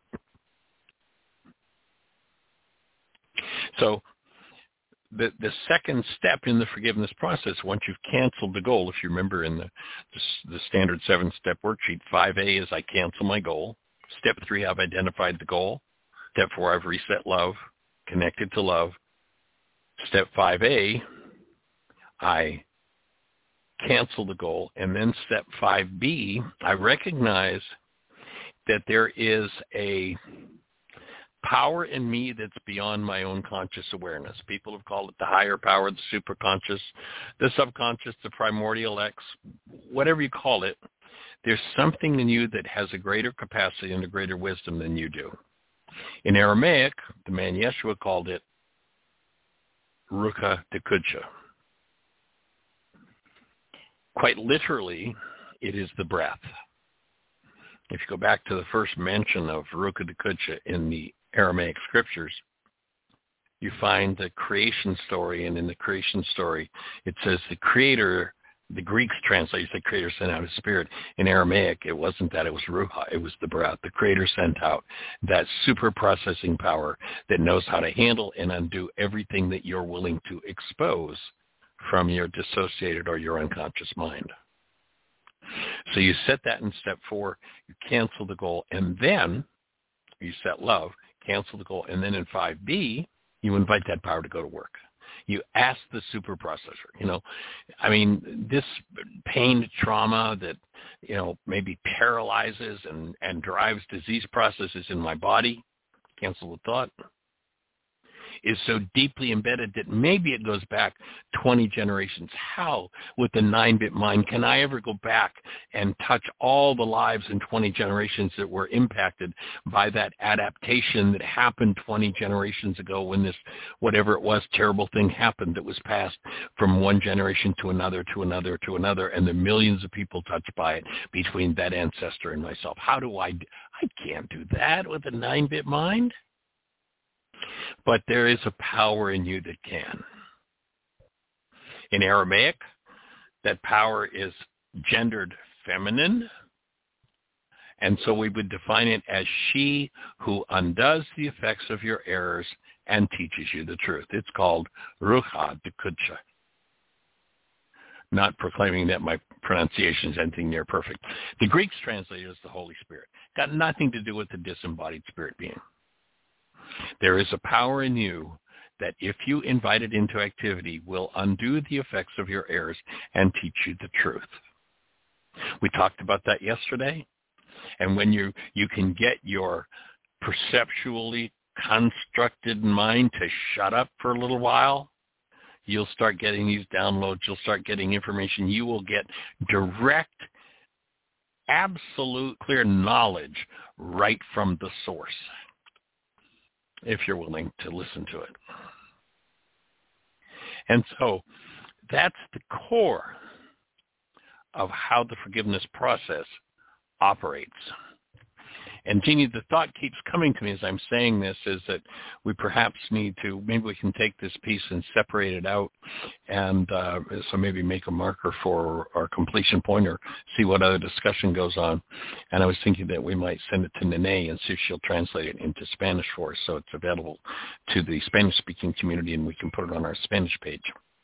Speaker 1: So the second step in the forgiveness process, once you've canceled the goal, if you remember in the standard 7-step worksheet, 5A is I cancel my goal. Step 3, I've identified the goal. Step 4, I've reset love, connected to love. Step 5A, I cancel the goal. And then step 5B, I recognize that there is a power in me that's beyond my own conscious awareness. People have called it the higher power, the superconscious, the subconscious, the primordial X, whatever you call it. There's something in you that has a greater capacity and a greater wisdom than you do. In Aramaic, the man Yeshua called it Ruach HaKodesh. Quite literally, it is the breath. If you go back to the first mention of Ruach HaKodesh in the Aramaic scriptures, you find the creation story, and in the creation story, it says the Creator. The Greeks translate the Creator sent out His Spirit. In Aramaic, it wasn't that. It was Ruach. It was the breath. The Creator sent out that super processing power that knows how to handle and undo everything that you're willing to expose from your dissociated or your unconscious mind. So you set that in step 4. You cancel the goal, and then you set love, cancel the goal, and then in 5B, you invite that power to go to work. You ask the super processor, this pain, trauma that, maybe paralyzes and drives disease processes in my body, cancel the thought, is so deeply embedded that maybe it goes back 20 generations. How, with the 9-bit mind, can I ever go back and touch all the lives in 20 generations that were impacted by that adaptation that happened 20 generations ago when this, whatever it was, terrible thing happened that was passed from one generation to another, to another, to another, and the millions of people touched by it between that ancestor and myself? How do I can't do that with a 9-bit mind. But there is a power in you that can. In Aramaic, that power is gendered feminine, and so we would define it as she who undoes the effects of your errors and teaches you the truth. It's called Ruach HaKodesh. Not proclaiming that my pronunciation is anything near perfect. The Greeks translate it as the Holy Spirit. Got nothing to do with the disembodied spirit being. There is a power in you that, if you invite it into activity, will undo the effects of your errors and teach you the truth. We talked about that yesterday. And when you can get your perceptually constructed mind to shut up for a little while, you'll start getting these downloads. You'll start getting information. You will get direct, absolute, clear knowledge right from the source, if you're willing to listen to it. And so that's the core of how the forgiveness process operates. And Jeannie, the thought keeps coming to me as I'm saying this, is that we perhaps need to, maybe we can take this piece and separate it out, and so maybe make a marker for our completion point or see what other discussion goes on. And I was thinking that we might send it to Nene and see if she'll translate it into Spanish for us so it's available to the Spanish-speaking community and we can put it on our Spanish page.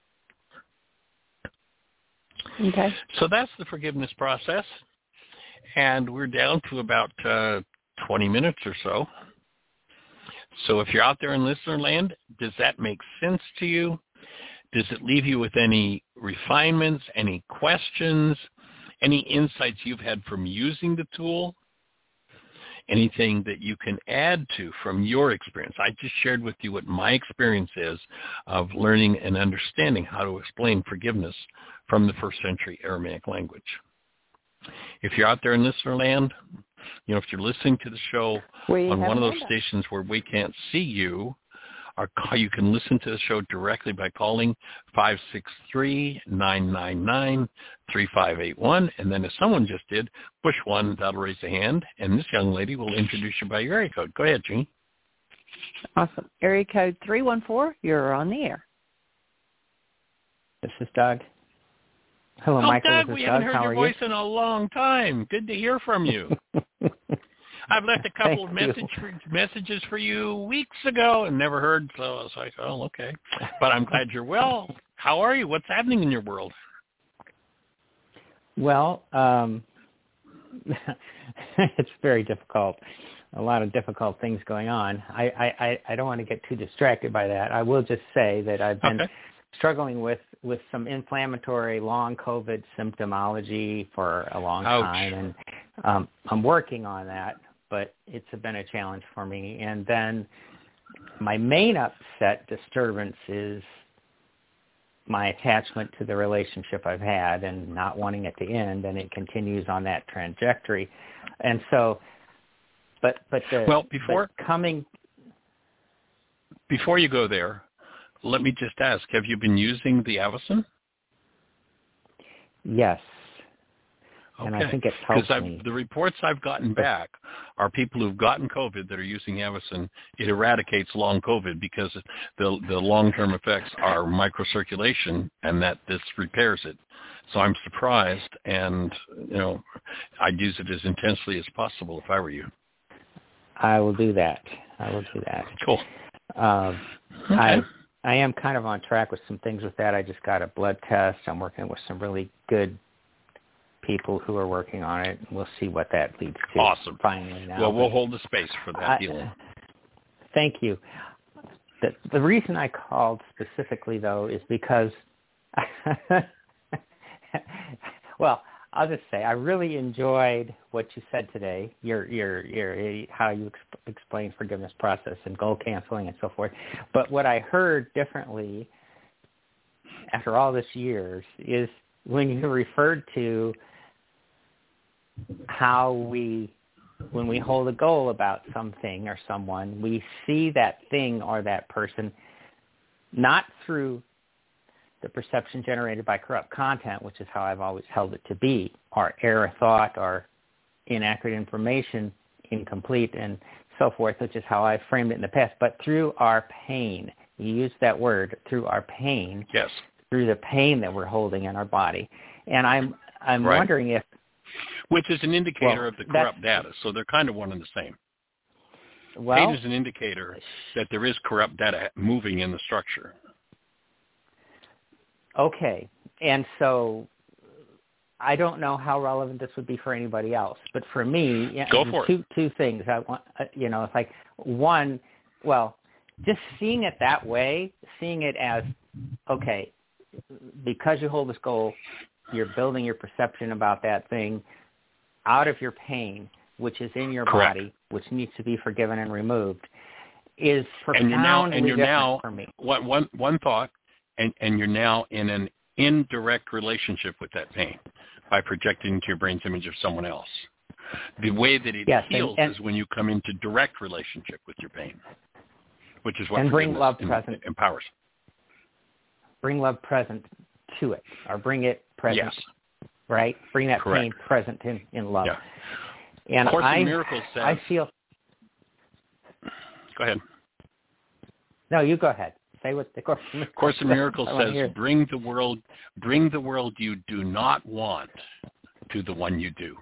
Speaker 2: Okay.
Speaker 1: So that's the forgiveness process. And we're down to about 20 minutes or so. So if you're out there in listener land, does that make sense to you? Does it leave you with any refinements, any questions, any insights you've had from using the tool? Anything that you can add to from your experience? I just shared with you what my experience is of learning and understanding how to explain forgiveness from the first century Aramaic language. If you're out there in listener land, if you're listening to the show on one of those stations where we can't see you, you can listen to the show directly by calling 563-999-3581. And then, as someone just did, push 1, that'll raise a hand, and this young lady will introduce you by your area code. Go ahead, Jeannie.
Speaker 2: Awesome. Area code 314, you're on the air.
Speaker 4: This is Doug. Hello, Michael.
Speaker 1: Doug, we haven't heard your voice in a long time. Good to hear from you. I've left a couple of messages for you weeks ago and never heard, so I was like, oh, okay. But I'm glad you're well. How are you? What's happening in your world?
Speaker 4: Well, it's very difficult. A lot of difficult things going on. I don't want to get too distracted by that. I will just say that I've been struggling with some inflammatory long COVID symptomology for a long time, and I'm working on that. but it's been a challenge for me. And then my main upset disturbance is my attachment to the relationship I've had and not wanting it to end, and it continues on that trajectory. And so,
Speaker 1: before you go there, let me just ask, have you been using the Avacen?
Speaker 4: Yes.
Speaker 1: Okay.
Speaker 4: And I think it helps me.
Speaker 1: The reports I've gotten back are people who've gotten COVID that are using Avacen. It eradicates long COVID because the long-term effects are microcirculation, and that this repairs it. So I'm surprised, and I'd use it as intensely as possible if I were you.
Speaker 4: I will do that.
Speaker 1: Cool.
Speaker 4: Okay. I am kind of on track with some things with that. I just got a blood test. I'm working with some really good people who are working on it. We'll see what that leads to.
Speaker 1: Awesome.
Speaker 4: Finally now.
Speaker 1: Well, we'll hold the space for that deal.
Speaker 4: Thank you. The reason I called specifically, though, is because, well, I'll just say I really enjoyed what you said today. Your how you explain forgiveness process and goal canceling and so forth. But what I heard differently after all this years is when you referred to how when we hold a goal about something or someone, we see that thing or that person not through the perception generated by corrupt content, which is how I've always held it to be, or error thought or inaccurate information, incomplete, and so forth, which is how I framed it in the past, but through our pain. You used that word, through our pain.
Speaker 1: Yes.
Speaker 4: Through the pain that we're holding in our body. And I'm right. Wondering if...
Speaker 1: Which is an indicator of the corrupt data, so they're kind of one and the same. Pain is an indicator that there is corrupt data moving in the structure.
Speaker 4: Okay, and so I don't know how relevant this would be for anybody else, but for me, two things. I want, it's like one, just seeing it that way, seeing it as, okay, because you hold this goal, you're building your perception about that thing out of your pain, which is in your body, which needs to be forgiven and removed, is profoundly different for me.
Speaker 1: One thought. And you're now in an indirect relationship with that pain by projecting into your brain's image of someone else. The way that it heals is when you come into direct relationship with your pain, which is what
Speaker 4: bring love present
Speaker 1: empowers.
Speaker 4: Bring love present to it, or bring it present.
Speaker 1: Yes.
Speaker 4: Right? Bring that pain present in love.
Speaker 1: Yeah.
Speaker 4: And
Speaker 1: Course in Miracles says...
Speaker 4: I feel...
Speaker 1: Go ahead.
Speaker 4: No, you go ahead. Say what the
Speaker 1: Course in Miracles says, bring the world you do not want to the one you do.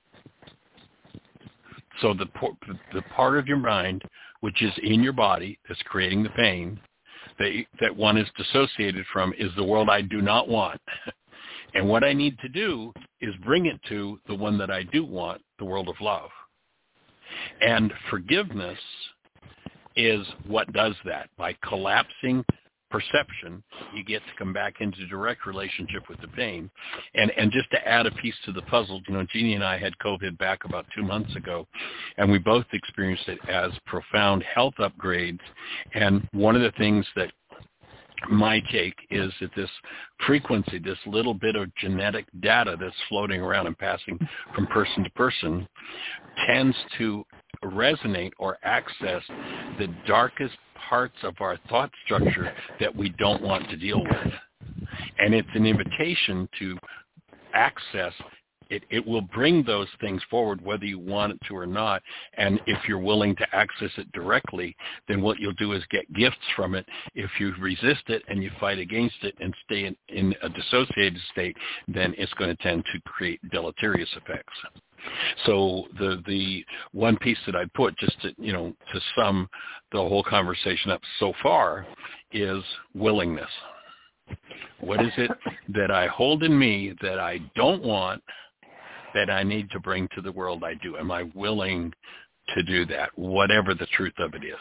Speaker 1: So the part of your mind which is in your body that's creating the pain that one is dissociated from is the world I do not want. And what I need to do is bring it to the one that I do want, the world of love. And forgiveness is what does that. By collapsing perception, you get to come back into direct relationship with the pain. And just to add a piece to the puzzle, Jeannie and I had COVID back about 2 months ago, and we both experienced it as profound health upgrades. And one of the things that my take is that this frequency, this little bit of genetic data that's floating around and passing from person to person, tends to resonate or access the darkest parts of our thought structure that we don't want to deal with. And it's an invitation to access. It will bring those things forward whether you want it to or not. And if you're willing to access it directly, then what you'll do is get gifts from it. If you resist it and you fight against it and stay in a dissociated state, then it's going to tend to create deleterious effects. So the one piece that I put just to sum the whole conversation up so far is willingness. What is it that I hold in me that I don't want, that I need to bring to the world I do? Am I willing to do that, whatever the truth of it is?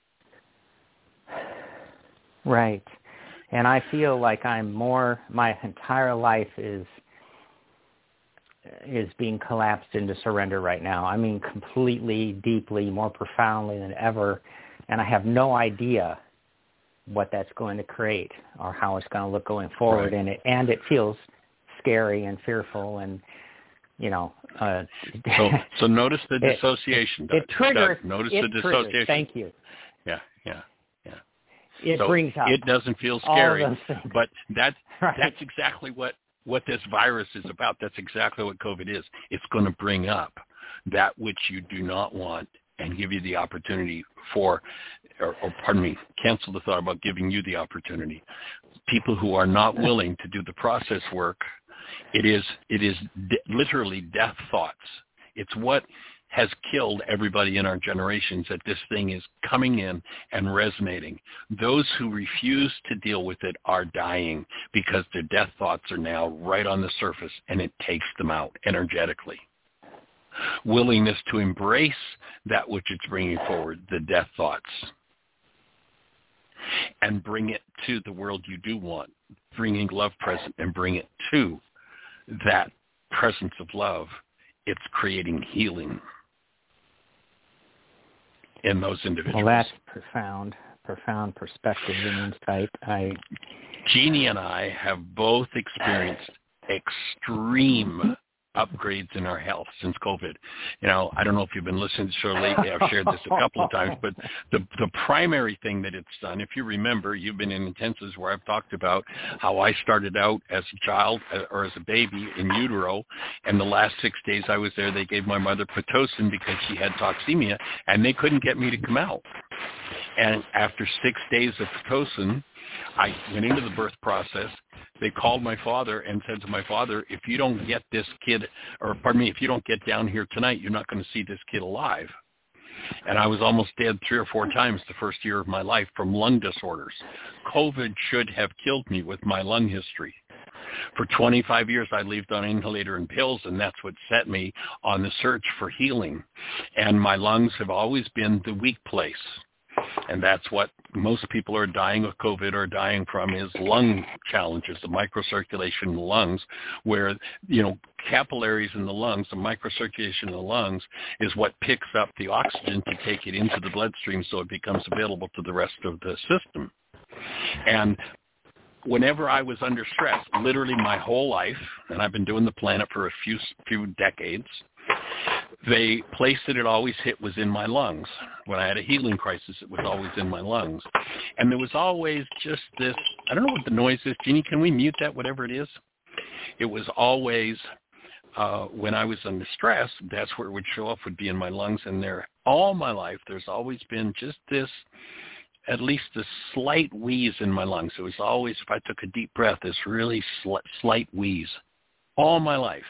Speaker 4: Right. And I feel like my entire life is is being collapsed into surrender right now. I mean, completely, deeply, more profoundly than ever. And I have no idea what that's going to create or how it's going to look going forward.
Speaker 1: Right.
Speaker 4: And it feels scary and fearful and,
Speaker 1: So notice the dissociation.
Speaker 4: It triggers.
Speaker 1: Notice
Speaker 4: the
Speaker 1: dissociation.
Speaker 4: Thank you.
Speaker 1: Yeah.
Speaker 4: It brings up.
Speaker 1: It doesn't feel scary, but that's exactly what this virus is about. That's exactly what COVID is. It's going to bring up that which you do not want and give you the opportunity cancel the thought about giving you the opportunity. People who are not willing to do the process work, it is literally death thoughts. It's what has killed everybody in our generations, that this thing is coming in and resonating. Those who refuse to deal with it are dying because their death thoughts are now right on the surface, and it takes them out energetically. Willingness to embrace that which it's bringing forward, the death thoughts, and bring it to the world you do want, bringing love present and bring it to that presence of love. It's creating healing in those individuals.
Speaker 4: Well, that's profound perspective and insight.
Speaker 1: Jeannie and I have both experienced extreme upgrades in our health since COVID. I don't know if you've been listening to the show lately. I've shared this a couple of times, but the primary thing that it's done, if you remember, you've been in intensives where I've talked about how I started out as a child or as a baby in utero, and the last 6 days I was there, they gave my mother Pitocin because she had toxemia, and they couldn't get me to come out. And after 6 days of Pitocin, I went into the birth process. They called my father and said to my father, if you don't get this kid, if you don't get down here tonight, you're not going to see this kid alive. And I was almost dead 3 or 4 times the first year of my life from lung disorders. COVID should have killed me with my lung history. For 25 years, I lived on inhalator and pills, and that's what set me on the search for healing. And my lungs have always been the weak place. And that's what most people are dying of COVID are dying from, is lung challenges, the microcirculation in the lungs, where, capillaries in the lungs, the microcirculation in the lungs is what picks up the oxygen to take it into the bloodstream so it becomes available to the rest of the system. And whenever I was under stress, literally my whole life, and I've been doing the planet for a few decades, the place that it always hit was in my lungs. When I had a healing crisis, it was always in my lungs. And there was always just this, I don't know what the noise is. Jeannie, can we mute that, whatever it is? It was always, when I was under stress, that's where it would show up, would be in my lungs. And there, all my life, there's always been just this, at least a slight wheeze in my lungs. It was always, if I took a deep breath, this really slight wheeze. All my life.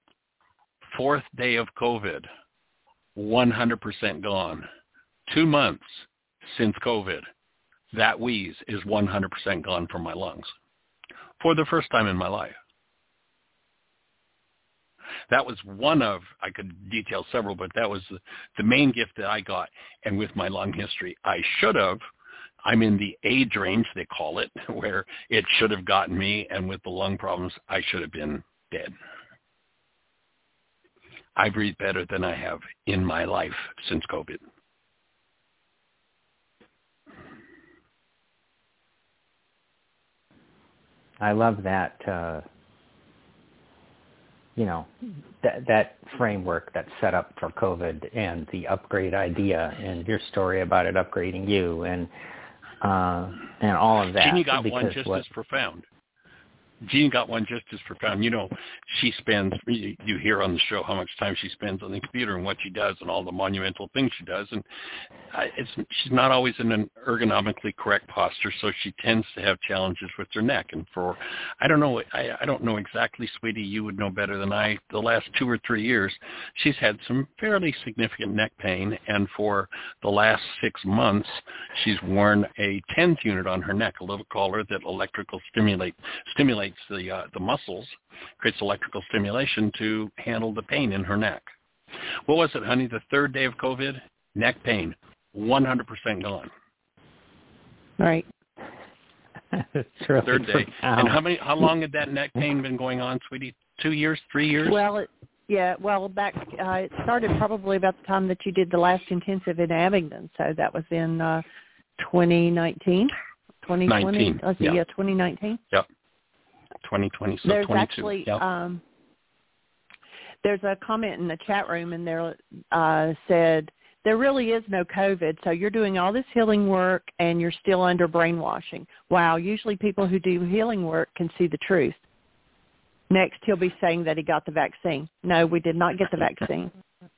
Speaker 1: 4th day of COVID, 100% gone. 2 months since COVID, that wheeze is 100% gone from my lungs for the first time in my life. That was one of, I could detail several, but that was the main gift that I got. And with my lung history, I'm in the age range, they call it, where it should have gotten me. And with the lung problems, I should have been dead. I breathe better than I have in my life since COVID.
Speaker 4: I love that, that framework that's set up for COVID and the upgrade idea and your story about it upgrading you and all of that.
Speaker 1: Jeannie got one just as profound. Jean got one just as profound. She spends, you hear on the show how much time she spends on the computer and what she does and all the monumental things she does. And she's not always in an ergonomically correct posture, so she tends to have challenges with her neck. And I don't know exactly, sweetie, you would know better than I, the last 2 or 3 years, she's had some fairly significant neck pain. And for the last 6 months, she's worn a TENS unit on her neck, a little collar that electrical stimulates the muscles, creates electrical stimulation to handle the pain in her neck. What was it, honey? The 3rd day of COVID, neck pain, 100% gone.
Speaker 4: Right. It's really
Speaker 1: 3rd day. And how long had that neck pain been going on, sweetie? 2 years, 3 years?
Speaker 2: Well, back it started probably about the time that you did the last intensive in Abingdon. So that was in 2019, 2020. 2019.
Speaker 1: Yep. 2020. So
Speaker 2: there's
Speaker 1: 22.
Speaker 2: Actually,
Speaker 1: yep.
Speaker 2: There's a comment in the chat room, and there said, there really is no COVID, so you're doing all this healing work, and you're still under brainwashing. Wow, usually people who do healing work can see the truth. Next, he'll be saying that he got the vaccine. No, we did not get the vaccine.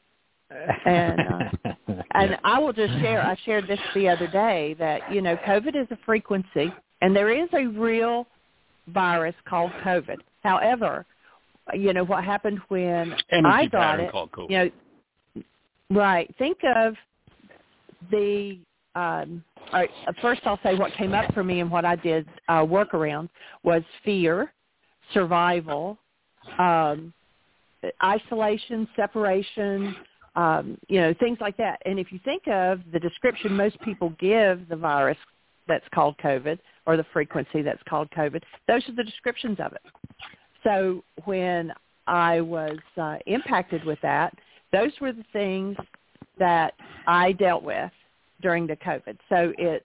Speaker 2: And I will just share, I shared this the other day, that, COVID is a frequency, and there is a real virus called COVID. However, what happened when I got it, right, think of the, all right, first I'll say what came up for me and what I did work around was fear, survival, isolation, separation, things like that. And if you think of the description most people give the virus that's called COVID, or the frequency that's called COVID, those are the descriptions of it. So when I was impacted with that, those were the things that I dealt with during the COVID. So it's,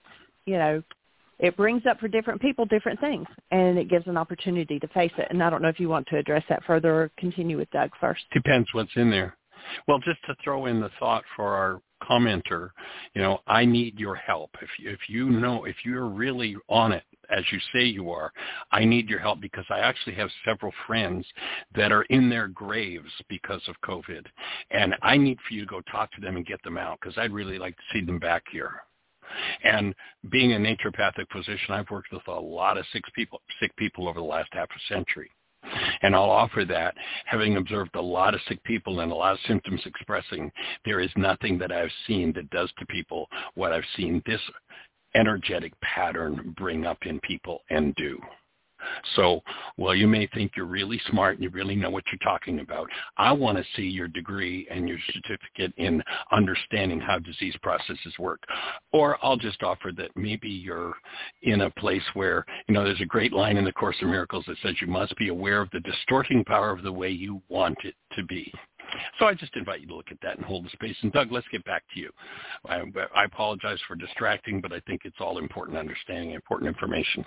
Speaker 2: it brings up for different people different things, and it gives an opportunity to face it. And I don't know if you want to address that further or continue with Doug first.
Speaker 1: Depends what's in there. Well, just to throw in the thought for our commenter, I need your help. If you're really on it, as you say you are, I need your help, because I actually have several friends that are in their graves because of COVID, and I need for you to go talk to them and get them out, because I'd really like to see them back here. And being a naturopathic physician, I've worked with a lot of sick people over the last half a century. And I'll offer that, having observed a lot of sick people and a lot of symptoms expressing, there is nothing that I've seen that does to people what I've seen this energetic pattern bring up in people and do. So, while you may think you're really smart and you really know what you're talking about, I want to see your degree and your certificate in understanding how disease processes work. Or I'll just offer that maybe you're in a place where, there's a great line in the Course in Miracles that says you must be aware of the distorting power of the way you want it to be. So I just invite you to look at that and hold the space. And Doug, let's get back to you. I apologize for distracting, but I think it's all important understanding, important information.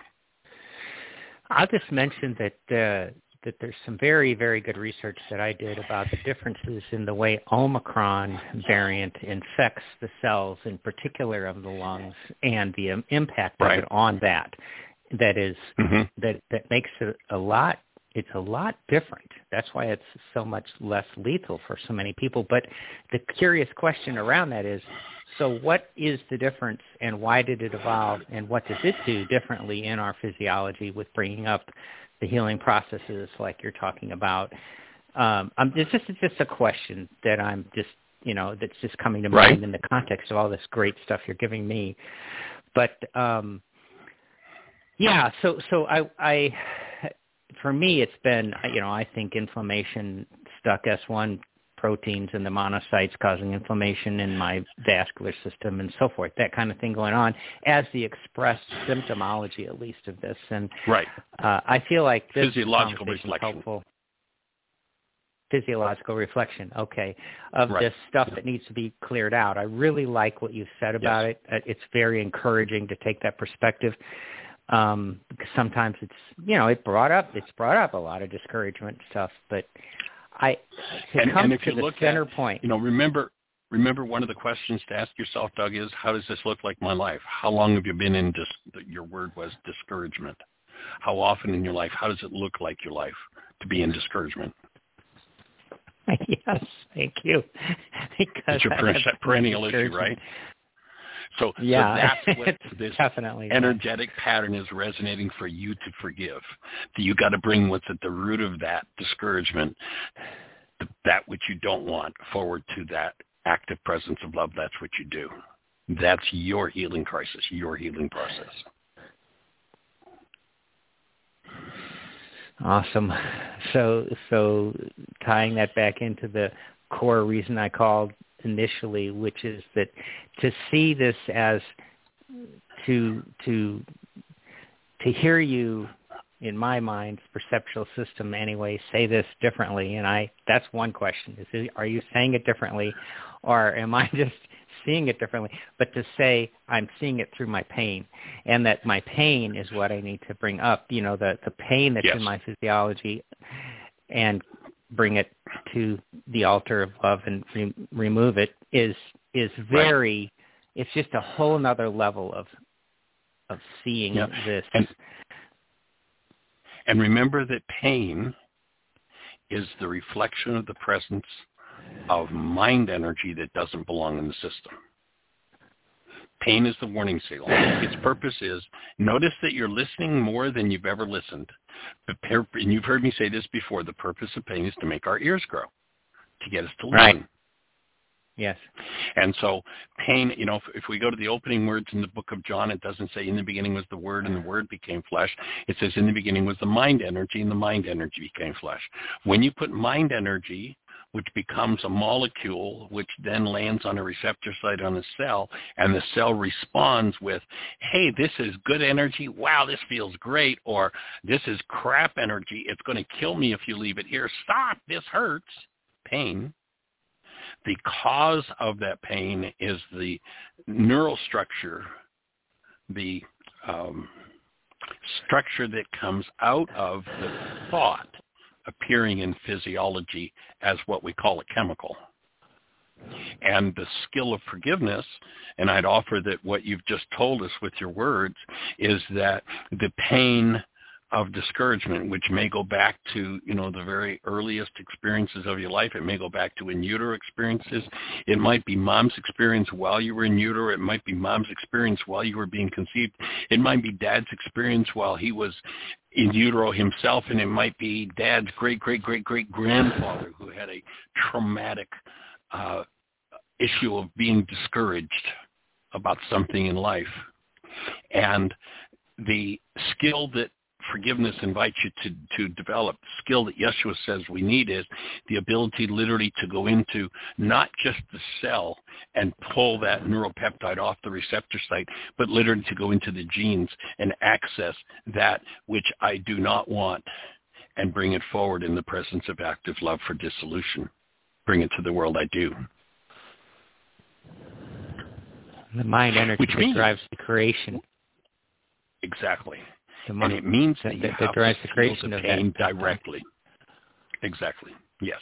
Speaker 4: I'll just mention that there's some very, very good research that I did about the differences in the way Omicron variant infects the cells, in particular of the lungs, and the impact of it on that. That is, that makes it a lot different. That's why it's so much less lethal for so many people. But the curious question around that is, so what is the difference, and why did it evolve, and what does it do differently in our physiology with bringing up the healing processes like you're talking about? It's just a question that I'm just, that's just coming to mind in the context of all this great stuff you're giving me. But so I for me, it's been, I think inflammation stuck S1 proteins in the monocytes causing inflammation in my vascular system and so forth, that kind of thing going on as the expressed symptomology, at least, of this. And I feel like this
Speaker 1: physiological reflection.
Speaker 4: Helpful. Physiological reflection, okay, of this stuff that needs to be cleared out. I really like what you said about it. It's very encouraging to take that perspective. Because sometimes it's, it's brought up a lot of discouragement stuff, but and if you look center point,
Speaker 1: remember one of the questions to ask yourself, Doug, is how does this look like my life? How long have you been in your word was discouragement? How often in your life, how does it look like your life to be in discouragement?
Speaker 4: Yes, thank you. Because
Speaker 1: it's your perennial issue, right? So that's what this energetic pattern is resonating for you to forgive. You got to bring what's at the root of that discouragement, that which you don't want, forward to that active presence of love. That's what you do. That's your healing crisis, your healing process.
Speaker 4: Awesome. So tying that back into the core reason I called initially, which is that to see this as to hear you in my mind's perceptual system anyway, say this differently? And that's one question. Are you saying it differently, or am I just seeing it differently? But to say I'm seeing it through my pain, and that my pain is what I need to bring up, the pain that's in my physiology, and bring it to the altar of love and remove it is very, it's just a whole nother level of seeing this.
Speaker 5: And remember that pain is the reflection of the presence of mind energy that doesn't belong in the system. Pain is the warning signal. Its purpose is, notice that you're listening more than you've ever listened. And you've heard me say this before, the purpose of pain is to make our ears grow, to get us to listen.
Speaker 4: Right. Yes.
Speaker 5: And so pain, if we go to the opening words in the book of John, it doesn't say in the beginning was the Word and the Word became flesh. It says in the beginning was the mind energy and the mind energy became flesh. When you put mind energy, which becomes a molecule, which then lands on a receptor site on a cell, and the cell responds with, hey, this is good energy, wow, this feels great, or this is crap energy, it's going to kill me if you leave it here, stop, this hurts, pain. The cause of that pain is the neural structure, the structure that comes out of the thought appearing in physiology as what we call a chemical. And the skill of forgiveness, and I'd offer that what you've just told us with your words, is that the pain of discouragement, which may go back to, the very earliest experiences of your life. It may go back to in utero experiences. It might be mom's experience while you were in utero. It might be mom's experience while you were being conceived. It might be dad's experience while he was in utero himself, and it might be dad's great-great-great-great-grandfather who had a traumatic issue of being discouraged about something in life. And the skill that forgiveness invites you to develop, the skill that Yeshua says we need, is the ability literally to go into not just the cell and pull that neuropeptide off the receptor site, but literally to go into the genes and access that which I do not want and bring it forward in the presence of active love for dissolution. Bring it to the world I do.
Speaker 4: The mind energy that drives the creation.
Speaker 5: Exactly. And it means that you have
Speaker 4: drives the creation of
Speaker 5: pain directly. Exactly. Yes.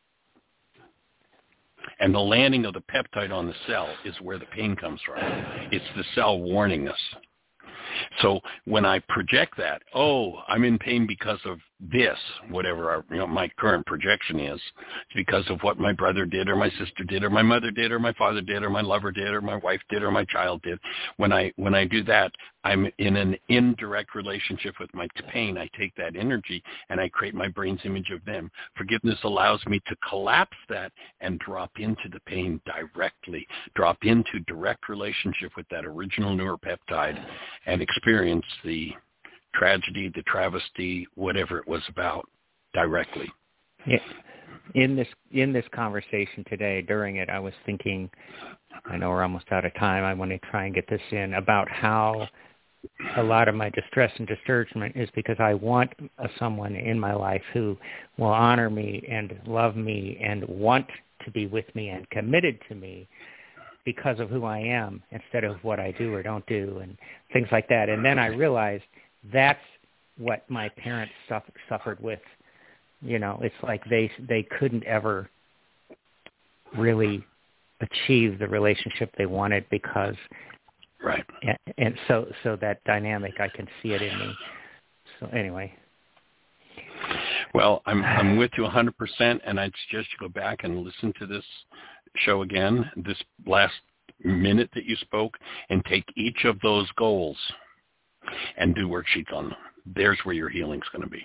Speaker 5: And the landing of the peptide on the cell is where the pain comes from. It's the cell warning us. So when I project that, I'm in pain because of this, whatever my current projection is, it's because of what my brother did or my sister did or my mother did or my father did or my lover did or my wife did or my child did. When I do that, I'm in an indirect relationship with my pain. I take that energy and I create my brain's image of them. Forgiveness allows me to collapse that and drop into the pain directly, drop into direct relationship with that original neuropeptide and experience the tragedy, the travesty, whatever it was about, directly.
Speaker 4: Yeah. In this conversation today, during it, I was thinking, I know we're almost out of time, I want to try and get this in, about how a lot of my distress and discouragement is because I want someone in my life who will honor me and love me and want to be with me and committed to me because of who I am instead of what I do or don't do and things like that. And then I realized that's what my parents suffered with. It's like they couldn't ever really achieve the relationship they wanted because,
Speaker 5: right.
Speaker 4: And so that dynamic, I can see it in me. So anyway.
Speaker 5: Well, I'm with you 100%, and I'd suggest you go back and listen to this show again, this last minute that you spoke, and take each of those goals and do worksheets on them. There's where your healing's going to be.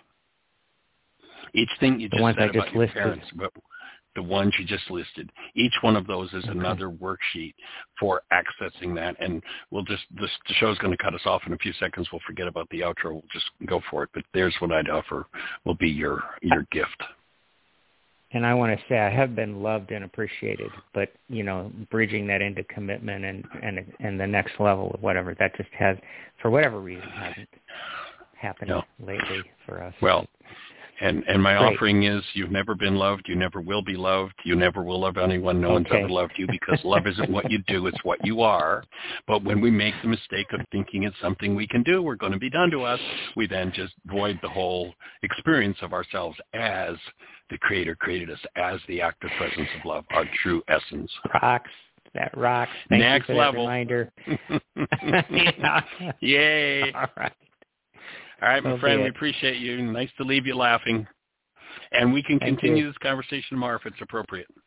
Speaker 5: Each thing you just said about your parents, but the ones you just listed, each one of those is another worksheet for accessing that. And the show's going to cut us off in a few seconds. We'll forget about the outro. We'll just go for it. But there's what I'd offer will be your gift.
Speaker 4: And I want to say I have been loved and appreciated, but, bridging that into commitment and the next level of whatever, that just has, for whatever reason, hasn't. happened lately for us.
Speaker 5: Well, and my
Speaker 4: Great.
Speaker 5: offering is you've never been loved, you never will be loved, you never will love anyone, no one's ever loved you, because love isn't what you do, it's what you are. But when we make the mistake of thinking it's something we can do, we're going to be done to us, we then just void the whole experience of ourselves as the Creator created us, as the active presence of love, our true essence.
Speaker 4: Rocks. That rocks. Thank
Speaker 5: Next
Speaker 4: you for
Speaker 5: level.
Speaker 4: that reminder.
Speaker 5: Yay.
Speaker 4: All right.
Speaker 5: All right, my friend, we appreciate you. Nice to leave you laughing. And we can continue this conversation tomorrow if it's appropriate.